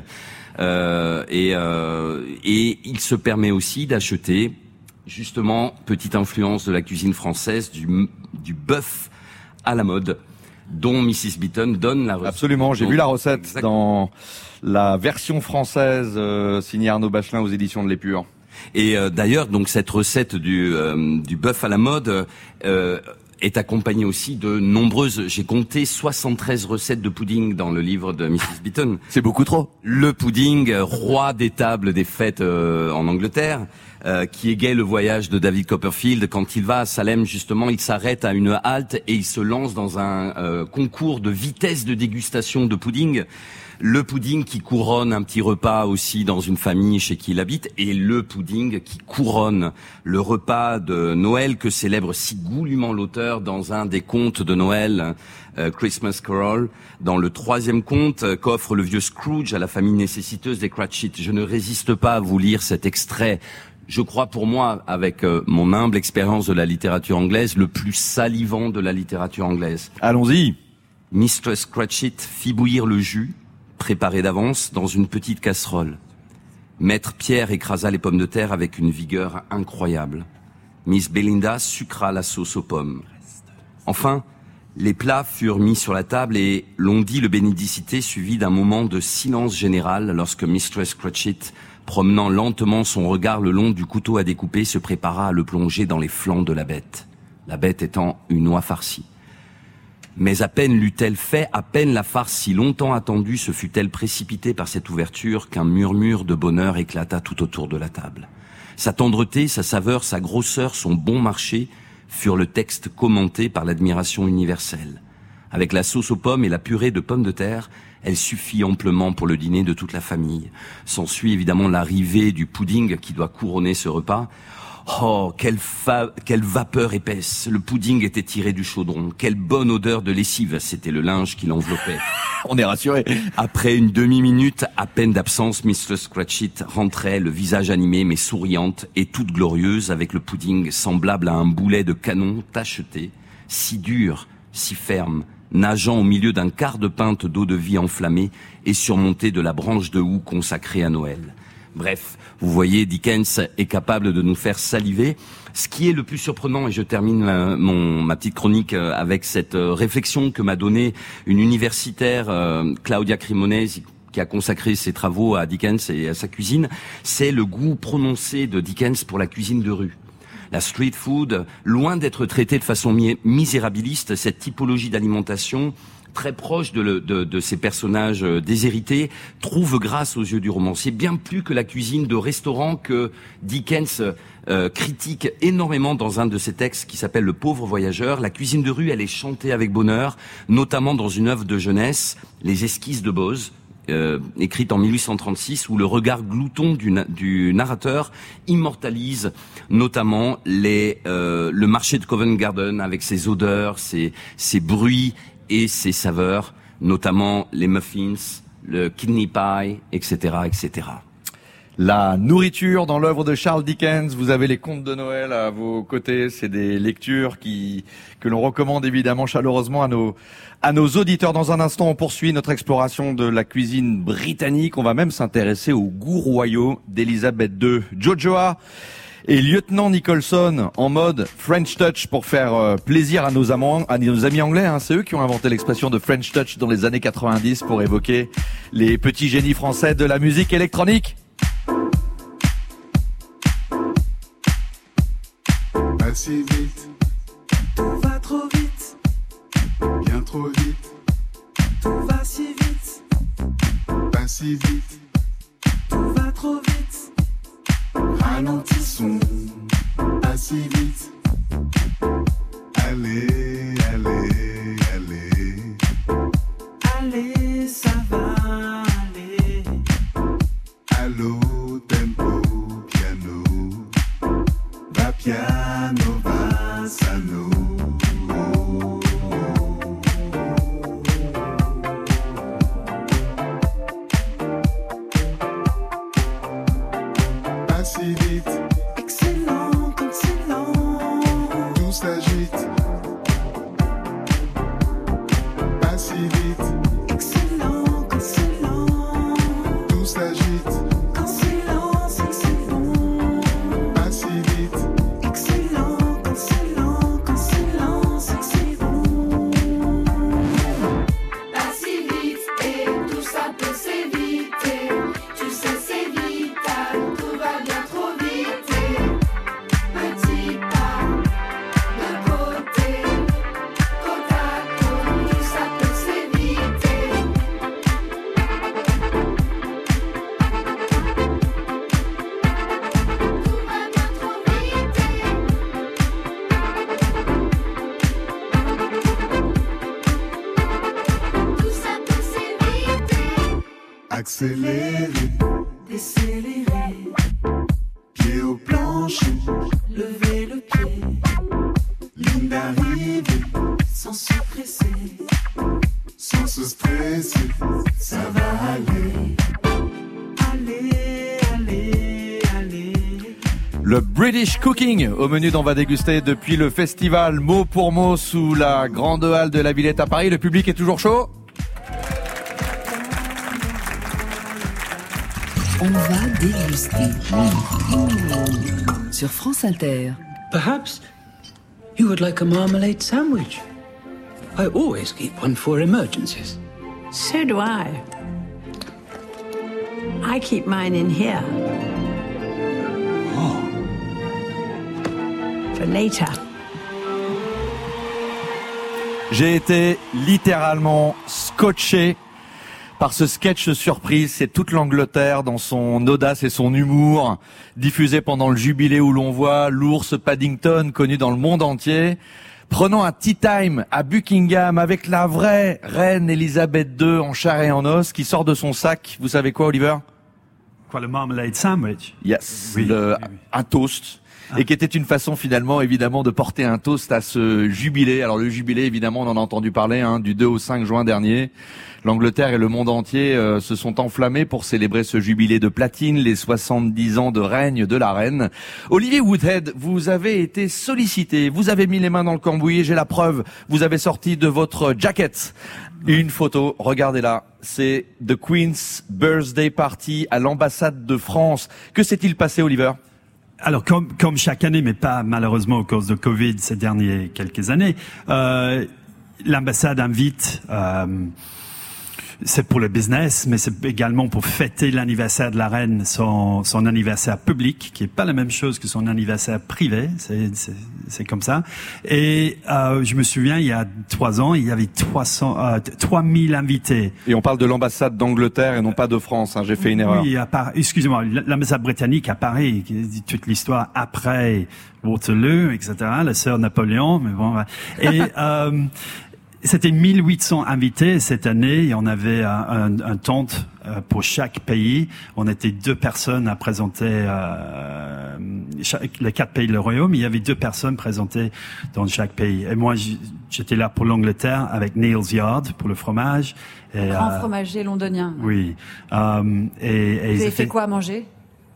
Euh, et, euh, et il se permet aussi d'acheter, justement, petite influence de la cuisine française, du, du bœuf à la mode, dont missus Beaton donne la recette. Absolument, j'ai donc, vu la recette exactement. Dans la version française euh, signée Arnaud Bachelin aux éditions de l'Épure. Et euh, d'ailleurs, donc cette recette du, euh, du bœuf à la mode euh, est accompagnée aussi de nombreuses. J'ai compté soixante-treize recettes de pudding dans le livre de missus Beaton. C'est beaucoup trop. Le pudding, roi des tables des fêtes euh, en Angleterre. Euh, qui égaye le voyage de David Copperfield. Quand il va à Salem, justement, il s'arrête à une halte et il se lance dans un euh, concours de vitesse de dégustation de pudding. Le pudding qui couronne un petit repas aussi dans une famille chez qui il habite, et le pudding qui couronne le repas de Noël que célèbre si goulûment l'auteur dans un des contes de Noël, euh, Christmas Carol, dans le troisième conte euh, qu'offre le vieux Scrooge à la famille nécessiteuse des Cratchit. Je ne résiste pas à vous lire cet extrait. Je crois pour moi, avec euh, mon humble expérience de la littérature anglaise, le plus salivant de la littérature anglaise. Allons-y. Mistress Cratchit fit bouillir le jus, préparées d'avance dans une petite casserole. Maître Pierre écrasa les pommes de terre avec une vigueur incroyable. Miss Belinda sucra la sauce aux pommes. Enfin, les plats furent mis sur la table et l'on dit le bénédicité suivi d'un moment de silence général lorsque Mistress Cratchit, promenant lentement son regard le long du couteau à découper, se prépara à le plonger dans les flancs de la bête. La bête étant une oie farcie. Mais à peine l'eut-elle fait, à peine la farce si longtemps attendue se fut-elle précipitée par cette ouverture qu'un murmure de bonheur éclata tout autour de la table. Sa tendreté, sa saveur, sa grosseur, son bon marché furent le texte commenté par l'admiration universelle. Avec la sauce aux pommes et la purée de pommes de terre, elle suffit amplement pour le dîner de toute la famille. S'ensuit évidemment l'arrivée du pudding qui doit couronner ce repas. Oh, quelle, fa- quelle vapeur épaisse. Le pudding était tiré du chaudron. Quelle bonne odeur de lessive. C'était le linge qui l'enveloppait. On est rassuré. Après une demi-minute à peine d'absence, Mistress Cratchit rentrait, le visage animé mais souriante et toute glorieuse, avec le pudding semblable à un boulet de canon tacheté, si dur, si ferme, nageant au milieu d'un quart de pinte d'eau de vie enflammée et surmonté de la branche de houx consacrée à Noël. Bref, vous voyez, Dickens est capable de nous faire saliver. Ce qui est le plus surprenant, et je termine ma, mon, ma petite chronique avec cette réflexion que m'a donnée une universitaire, euh, Claudia Cremonesi, qui a consacré ses travaux à Dickens et à sa cuisine, c'est le goût prononcé de Dickens pour la cuisine de rue. La street food, loin d'être traitée de façon mi- misérabiliste, cette typologie d'alimentation très proche de, le, de, de ces personnages déshérités, trouve grâce aux yeux du romancier bien plus que la cuisine de restaurant que Dickens euh, critique énormément dans un de ses textes qui s'appelle Le pauvre voyageur. La cuisine de rue, elle est chantée avec bonheur, notamment dans une œuvre de jeunesse, Les Esquisses de Boz, euh, écrite en mille huit cent trente-six, où le regard glouton du, na- du narrateur immortalise notamment les, euh, le marché de Covent Garden avec ses odeurs, ses, ses bruits et ses saveurs, notamment les muffins, le kidney pie, et cetera, et cetera. La nourriture dans l'œuvre de Charles Dickens. Vous avez les contes de Noël à vos côtés. C'est des lectures qui que l'on recommande évidemment chaleureusement à nos à nos auditeurs. Dans un instant, on poursuit notre exploration de la cuisine britannique. On va même s'intéresser aux goûts royaux d'Élisabeth deux. Jojoa et lieutenant Nicholson en mode French Touch pour faire euh, plaisir à nos, amants, à nos amis anglais. Hein. C'est eux qui ont inventé l'expression de French Touch dans les années quatre-vingt-dix pour évoquer les petits génies français de la musique électronique. Pas si vite, tout va trop vite, bien trop vite, tout va si vite, pas si vite, tout va trop vite. Ralentissons, pas si vite. Allez, allez, allez. Allez, ça va aller. Allo, tempo, piano. Va piano, va sano. Pas si vite. Excellent, excellent. Tout s'agite. Pas si vite. Excellent, excellent. Tout s'agite. Quand silence, c'est bon. Pas si vite. Excellent, excellent. Quand silence, c'est bon. Pas si vite et tout ça peut s'éviter. Tu sais c'est vital, tout va bien trop vite. Petit pas de côté, côte à côte, tout ça peut s'éviter. Tout va bien trop vite. Tout ça peut s'éviter. Accélérer, Décélérer, pied au plancher, lever le pied, ligne d'arrivée, sans se presser, sans se stresser, ça va aller. aller, aller, aller. Le British Cooking au menu d'On va déguster depuis le festival mot pour mot sous la grande halle de la Villette à Paris. Le public est toujours chaud. On va déguster. Mmh. Sur France Inter. Perhaps you would like a marmalade sandwich. I always keep one for emergencies. So do I. I keep mine in here. Oh. For later. J'ai été littéralement scotché par ce sketch surprise. C'est toute l'Angleterre dans son audace et son humour, diffusé pendant le jubilé où l'on voit l'ours Paddington connu dans le monde entier, prenant un tea time à Buckingham avec la vraie reine Elisabeth deux en chair et en os qui sort de son sac. Vous savez quoi, Oliver? Quoi, le marmalade sandwich? Yes, oui, le, oui, oui. un toast. Ah. Et qui était une façon finalement évidemment de porter un toast à ce jubilé. Alors le jubilé évidemment on en a entendu parler hein, du deux au cinq juin dernier. L'Angleterre et le monde entier euh, se sont enflammés pour célébrer ce jubilé de platine, les soixante-dix ans de règne de la reine. Olivier Woodhead, vous avez été sollicité, vous avez mis les mains dans le cambouis et j'ai la preuve, vous avez sorti de votre jacket une photo, regardez-la, c'est The Queen's Birthday Party à l'ambassade de France. Que s'est-il passé, Oliver ? Alors, comme, comme chaque année, mais pas malheureusement à cause de Covid ces dernières quelques années, euh, l'ambassade invite, euh, c'est pour le business, mais c'est également pour fêter l'anniversaire de la reine, son, son anniversaire public, qui est pas la même chose que son anniversaire privé, c'est, c'est, c'est comme ça. Et euh, je me souviens, il y a trois ans, il y avait trois cents, euh, trois mille invités. Et on parle de l'ambassade d'Angleterre et non pas de France, hein, j'ai fait une erreur. Oui, à part, excusez-moi, l'ambassade britannique à Paris, qui dit toute l'histoire après Waterloo, et cetera, la sœur Napoléon, mais bon. Et euh, c'était mille huit cents invités cette année et on avait un, un, un tente pour chaque pays. On était deux personnes à présenter euh, chaque, les quatre pays de le royaume. Il y avait deux personnes présentées dans chaque pays. Et moi, j'étais là pour l'Angleterre avec Neal's Yard pour le fromage. Et, Grand euh, fromager londonien. Oui. Um, et, et Vous avez fait quoi à manger?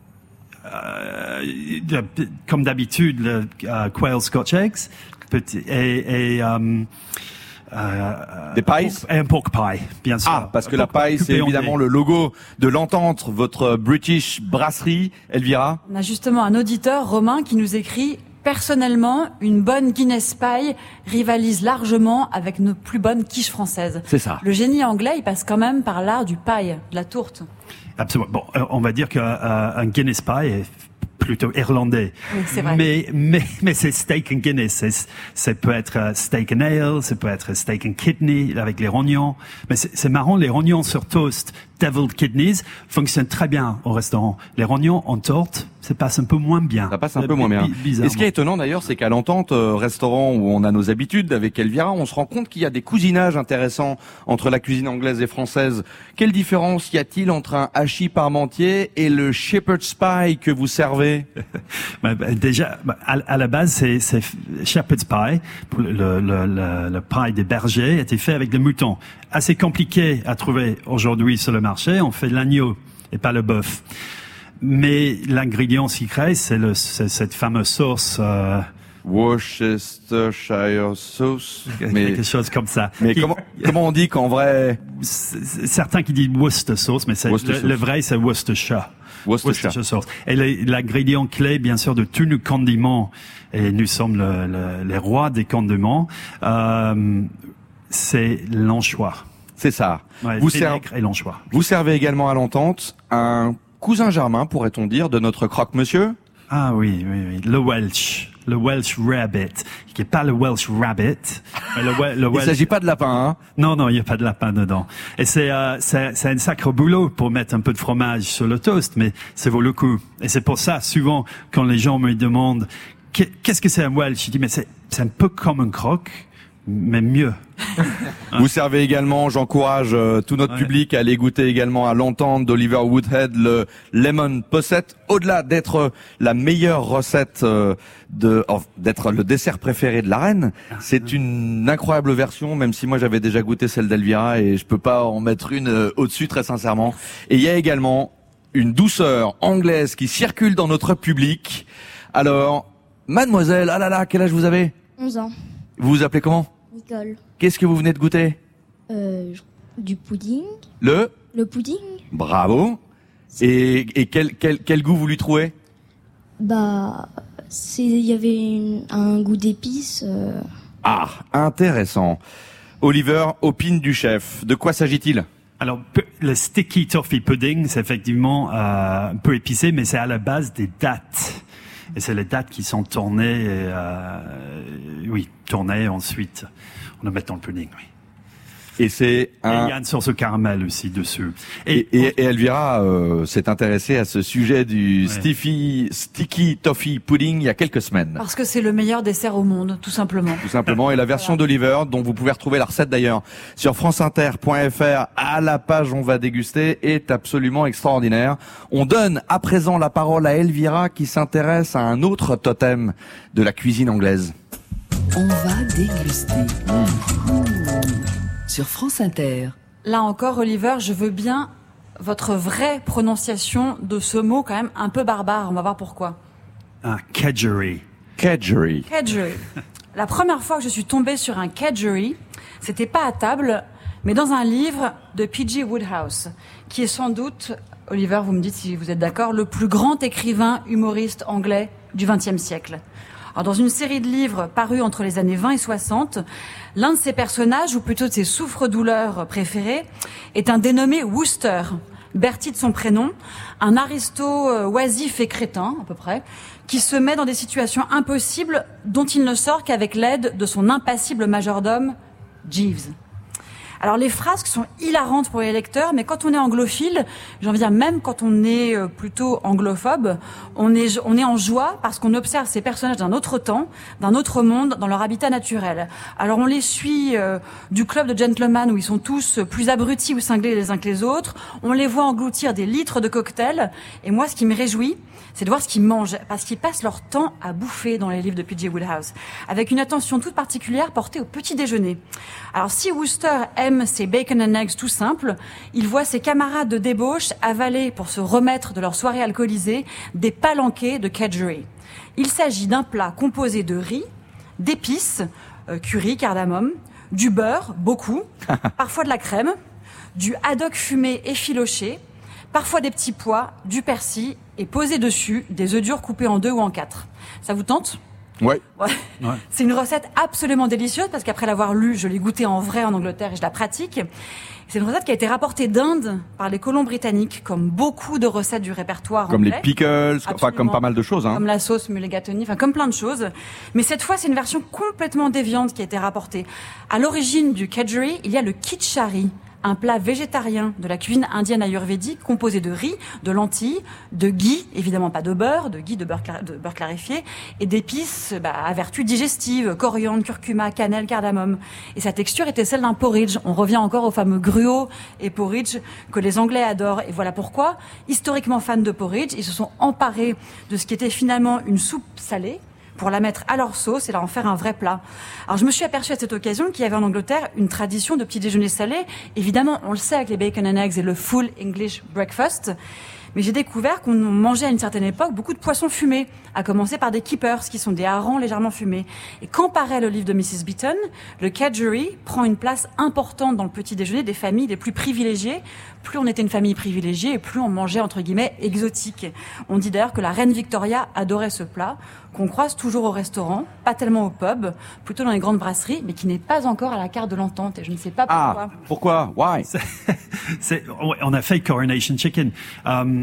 Euh, comme d'habitude, le uh, quail Scotch eggs petit, et, et um, Euh, des pies et un pork pie, bien sûr. Ah, parce que la paille, c'est évidemment le logo de l'Entente, votre British brasserie, Elvira. On a justement un auditeur, Romain, qui nous écrit « Personnellement, une bonne Guinness Pie rivalise largement avec nos plus bonnes quiches françaises. » C'est ça. Le génie anglais, il passe quand même par l'art du pie, de la tourte. Absolument. Bon, euh, on va dire qu'un euh, Guinness Pie est plutôt irlandais. Oui, c'est vrai. Mais, mais, mais c'est steak and Guinness. C'est, ça peut être steak and ale, ça peut être steak and kidney avec les rognons. Mais c'est, c'est marrant, les rognons sur toast, deviled kidneys, fonctionnent très bien au restaurant. Les rognons en torte, ça passe un peu moins bien. Ça passe un peu moins bien. Et ce qui est étonnant d'ailleurs, c'est qu'à l'Entente, euh, restaurant où on a nos habitudes avec Elvira, on se rend compte qu'il y a des cousinages intéressants entre la cuisine anglaise et française. Quelle différence y a-t-il entre un hachis parmentier et le shepherd's pie que vous servez? bah, bah, déjà, bah, à, à la base, c'est, c'est shepherd's pie, le, le, le, le pie des bergers, était fait avec des moutons. Assez compliqué à trouver aujourd'hui sur le marché. On fait l'agneau et pas le bœuf. Mais l'ingrédient secret, c'est, le, c'est cette fameuse sauce. Euh, Worcestershire sauce. Mais, quelque chose comme ça. Mais qui, comment, comment on dit qu'en vrai? Certains qui disent Worcester sauce, mais c'est, Worcester le, sauce. le vrai, c'est Worcestershire. Worcestershire. Worcestershire sauce. Et les, l'ingrédient clé, bien sûr, de tous nos condiments, et nous sommes le, le, les rois des condiments, euh, c'est l'anchois. C'est ça. Ouais, vous, vinaigre servez, et l'anchois. vous servez également à l'Entente un cousin germain, pourrait-on dire, de notre croque-monsieur? Ah oui, oui, oui. Le Welsh. Le Welsh Rabbit. Qui est pas le Welsh Rabbit. Mais le, le Welsh... Il s'agit pas de lapin, hein? Non, non, il n'y a pas de lapin dedans. Et c'est, euh, c'est, c'est un sacré boulot pour mettre un peu de fromage sur le toast, mais ça vaut le coup. Et c'est pour ça, souvent, quand les gens me demandent qu'est-ce que c'est un Welsh, je dis, mais c'est, c'est un peu comme un croque, mais mieux. Vous servez également, j'encourage euh, tout notre ouais. public à aller goûter également à l'Entente d'Oliver Woodhead, le Lemon Posset. Au-delà d'être la meilleure recette, euh, de, oh, d'être le dessert préféré de la reine, c'est une incroyable version, même si moi j'avais déjà goûté celle d'Elvira et je peux pas en mettre une euh, au-dessus très sincèrement. Et il y a également une douceur anglaise qui circule dans notre public. Alors, mademoiselle, ah là là, quel âge vous avez? onze ans. Vous vous appelez comment? Nicole. Qu'est-ce que vous venez de goûter? Euh, du pudding. Le? Le pudding. Bravo. Et, et quel, quel, quel goût vous lui trouvez? Bah, c'est, il y avait une- un goût d'épices. euh, Ah, intéressant. Oliver, opine du chef. De quoi s'agit-il? Alors, pe- le sticky toffee pudding, c'est effectivement euh, un peu épicé, mais c'est à la base des dattes. Et c'est les dattes qui sont tournées, et, euh, oui, tournées ensuite. On le met dans le pudding, oui. Et c'est Et un... il y a une sauce au caramel aussi dessus. Et, et, et Elvira euh, s'est intéressée à ce sujet du stiffy, sticky toffee pudding il y a quelques semaines. Parce que c'est le meilleur dessert au monde, tout simplement. Tout simplement. Et la version d'Oliver, dont vous pouvez retrouver la recette d'ailleurs sur franceinter point f r à la page On va déguster, est absolument extraordinaire. On donne à présent la parole à Elvira qui s'intéresse à un autre totem de la cuisine anglaise. On va déguster. Mmh. Sur France Inter. Là encore, Oliver, je veux bien votre vraie prononciation de ce mot quand même un peu barbare. On va voir pourquoi. Un kedgeree. Kedgeree. Kedgeree. La première fois que je suis tombée sur un kedgeree, c'était pas à table, mais dans un livre de P G Wodehouse, qui est sans doute, Oliver, vous me dites si vous êtes d'accord, le plus grand écrivain humoriste anglais du vingtième siècle. Alors, dans une série de livres parus entre les années vingt et soixante, l'un de ses personnages, ou plutôt de ses souffres-douleurs préférés, est un dénommé Wooster, Bertie de son prénom, un aristo euh, oisif et crétin, à peu près, qui se met dans des situations impossibles dont il ne sort qu'avec l'aide de son impassible majordome, Jeeves. Alors les frasques sont hilarantes pour les lecteurs, mais quand on est anglophile, j'ai envie de dire même quand on est euh, plutôt anglophobe, on est, on est en joie parce qu'on observe ces personnages d'un autre temps, d'un autre monde, dans leur habitat naturel. Alors on les suit euh, du club de gentlemen où ils sont tous plus abrutis ou cinglés les uns que les autres, on les voit engloutir des litres de cocktails, et moi ce qui me réjouit, c'est de voir ce qu'ils mangent, parce qu'ils passent leur temps à bouffer dans les livres de P G Wodehouse, avec une attention toute particulière portée au petit déjeuner. Alors si Wooster aime ses bacon and eggs tout simples, il voit ses camarades de débauche avaler, pour se remettre de leur soirée alcoolisée, des palanquets de kedgeree. Il s'agit d'un plat composé de riz, d'épices, euh, curry, cardamome, du beurre, beaucoup, parfois de la crème, du haddock fumé effiloché, parfois des petits pois, du persil, et posé dessus des œufs durs coupés en deux ou en quatre. Ça vous tente ? Ouais. Ouais. Ouais. C'est une recette absolument délicieuse parce qu'après l'avoir lue, je l'ai goûtée en vrai en Angleterre et je la pratique. C'est une recette qui a été rapportée d'Inde par les colons britanniques, comme beaucoup de recettes du répertoire Comme anglais. les pickles, enfin Absolument. comme pas mal de choses. Hein. Comme la sauce mulligatawny, enfin comme plein de choses. Mais cette fois, c'est une version complètement déviante qui a été rapportée. À l'origine du kedgeree, il y a le kitchari, un plat végétarien de la cuisine indienne ayurvédique composé de riz, de lentilles, de ghee, évidemment pas de beurre, de ghee, de beurre, cla- de beurre clarifié, et d'épices bah, à vertu digestive, coriandre, curcuma, cannelle, cardamome. Et sa texture était celle d'un porridge. On revient encore au fameux gruau et porridge que les Anglais adorent. Et voilà pourquoi, historiquement fans de porridge, ils se sont emparés de ce qui était finalement une soupe salée, pour la mettre à leur sauce et là en faire un vrai plat. Alors je me suis aperçue à cette occasion qu'il y avait en Angleterre une tradition de petit déjeuner salé. Évidemment, on le sait avec les bacon and eggs et le full English breakfast. Mais j'ai découvert qu'on mangeait à une certaine époque beaucoup de poissons fumés, à commencer par des keepers, qui sont des harengs légèrement fumés. Et quand paraît le livre de missus Beeton, le kedgeree prend une place importante dans le petit déjeuner des familles les plus privilégiées. Plus on était une famille privilégiée, et plus on mangeait, entre guillemets, exotique. On dit d'ailleurs que la reine Victoria adorait ce plat, qu'on croise toujours au restaurant, pas tellement au pub, plutôt dans les grandes brasseries, mais qui n'est pas encore à la carte de l'entente. Et je ne sais pas pourquoi. Ah, pourquoi? Why? C'est, ouais, on a fait Coronation Chicken. Euh,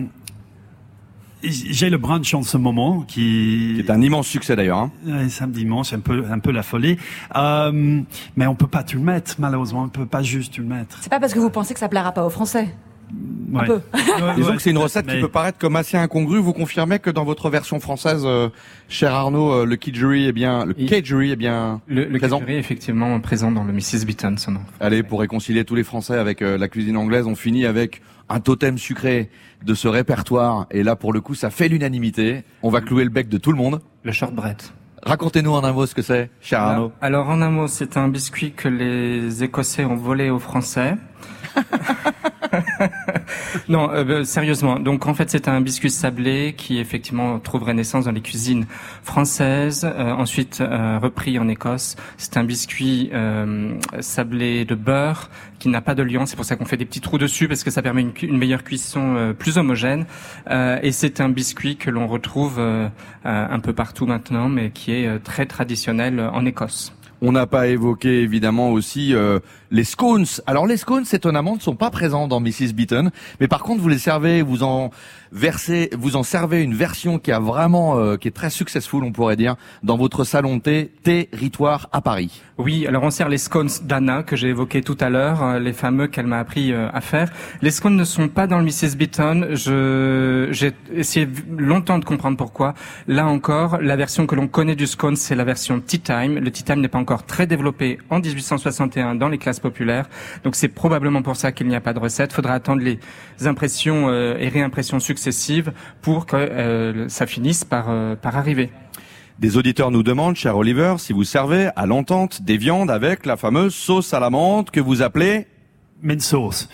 j'ai le brunch en ce moment qui... qui est un immense succès d'ailleurs. Hein. Ouais, samedi dimanche, un peu, un peu la folie. Euh, mais on peut pas tout le mettre, malheureusement. On peut pas juste tout le mettre. C'est pas parce que vous pensez que ça plaira pas aux Français. Un Ouais. peu. Ouais, Disons ouais, que c'est une recette mais- qui peut paraître comme assez incongrue. Vous confirmez que dans votre version française, euh, cher Arnaud, euh, le kedgeree est bien, le kedgeree est bien Le, le présent. kedgeree est effectivement présent dans le missus Beeton, son nom. Allez, pour réconcilier tous les Français avec euh, la cuisine anglaise, on finit avec un totem sucré de ce répertoire. Et là, pour le coup, ça fait l'unanimité. On va clouer le bec de tout le monde. Le shortbread. Racontez-nous en un mot ce que c'est, cher Arnaud. Alors, en un mot, c'est un biscuit que les Écossais ont volé aux Français. Non, euh, bah, sérieusement. Donc en fait, c'est un biscuit sablé qui effectivement trouve naissance dans les cuisines françaises, euh, ensuite euh, repris en Écosse. C'est un biscuit euh, sablé de beurre qui n'a pas de liant. C'est pour ça qu'on fait des petits trous dessus parce que ça permet une, cu- une meilleure cuisson euh, plus homogène. Euh, et c'est un biscuit que l'on retrouve euh, euh, un peu partout maintenant, mais qui est euh, très traditionnel euh, en Écosse. On n'a pas évoqué évidemment aussi euh, les scones. Alors les scones, étonnamment, ne sont pas présents dans missus Beaton, mais par contre vous les servez, vous en versez, vous en servez une version qui a vraiment, euh, qui est très successful, on pourrait dire, dans votre salon de thé, Territoire à Paris. Oui, alors on sert les scones d'Anna que j'ai évoqués tout à l'heure, euh, les fameux qu'elle m'a appris euh, à faire. Les scones ne sont pas dans le missus Beaton. Je j'ai essayé longtemps de comprendre pourquoi. Là encore, la version que l'on connaît du scone, c'est la version Tea Time. Le Tea Time n'est pas encore très développé en dix-huit cent soixante et un dans les classes populaires. Donc c'est probablement pour ça qu'il n'y a pas de recette. Faudra attendre les impressions euh, et réimpressions successives pour que euh, ça finisse par euh, par arriver. Des auditeurs nous demandent, cher Oliver, si vous servez à l'entente des viandes avec la fameuse sauce à la menthe que vous appelez mint sauce.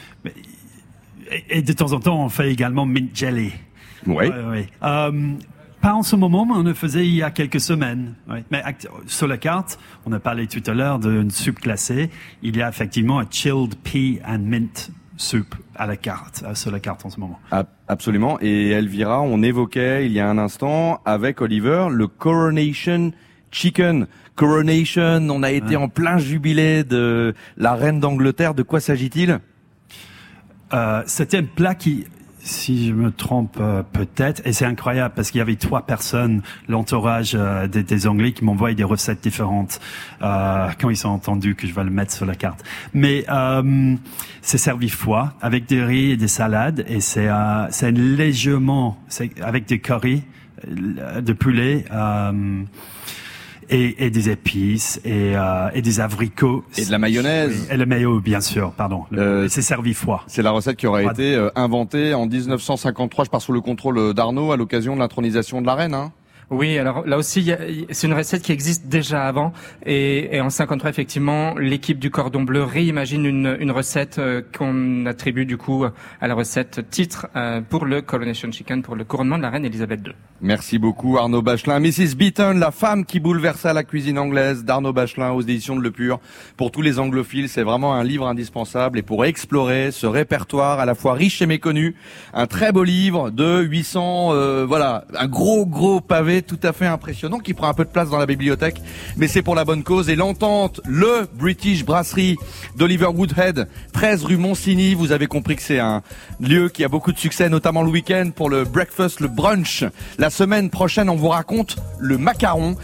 Et, et de temps en temps, on fait également mint jelly. Oui. Ouais, ouais. Euh, pas en ce moment, mais on le faisait il y a quelques semaines. Ouais. Mais act- sur la carte, on a parlé tout à l'heure d'une soupe glacée. Il y a effectivement un chilled pea and mint soup à la carte, sur la carte en ce moment. Absolument. Et Elvira, on évoquait il y a un instant avec Oliver le Coronation Chicken. Coronation, on a été ouais. en plein jubilé de la reine d'Angleterre. De quoi s'agit-il ? euh, C'était un plat qui, si je me trompe euh, peut-être, et c'est incroyable parce qu'il y avait trois personnes, l'entourage euh, des, des Anglais qui m'envoyaient des recettes différentes euh, quand ils ont entendu que je vais le mettre sur la carte. Mais euh, c'est servi foie avec des riz et des salades et c'est euh, c'est légèrement c'est avec des curry euh, de poulet. Euh, Et, et des épices et, euh, et des abricots et de la mayonnaise et le mayo bien sûr pardon le, euh, c'est servi foie. C'est la recette qui aurait Froide. été euh, inventée en dix-neuf cent cinquante-trois, je pars sous le contrôle d'Arnaud à l'occasion de l'intronisation de la reine, hein. Oui, alors là aussi, y a, c'est une recette qui existe déjà avant. Et, et en cinquante-trois, effectivement, l'équipe du Cordon Bleu réimagine une, une recette euh, qu'on attribue du coup à la recette titre euh, pour le Coronation Chicken, pour le couronnement de la reine Elisabeth deux. Merci beaucoup Arnaud Bachelin. missus Beaton, la femme qui bouleversa la cuisine anglaise, d'Arnaud Bachelin aux éditions de Le Pur. Pour tous les anglophiles, c'est vraiment un livre indispensable. Et pour explorer ce répertoire à la fois riche et méconnu, un très beau livre de huit cents, euh, voilà, un gros gros pavé tout à fait impressionnant qui prend un peu de place dans la bibliothèque, mais c'est pour la bonne cause. Et l'entente, le British Brasserie d'Oliver Woodhead, treize rue Monsigny. Vous avez compris que c'est un lieu qui a beaucoup de succès, notamment le week-end pour le breakfast, le brunch. La semaine prochaine, on vous raconte le macaron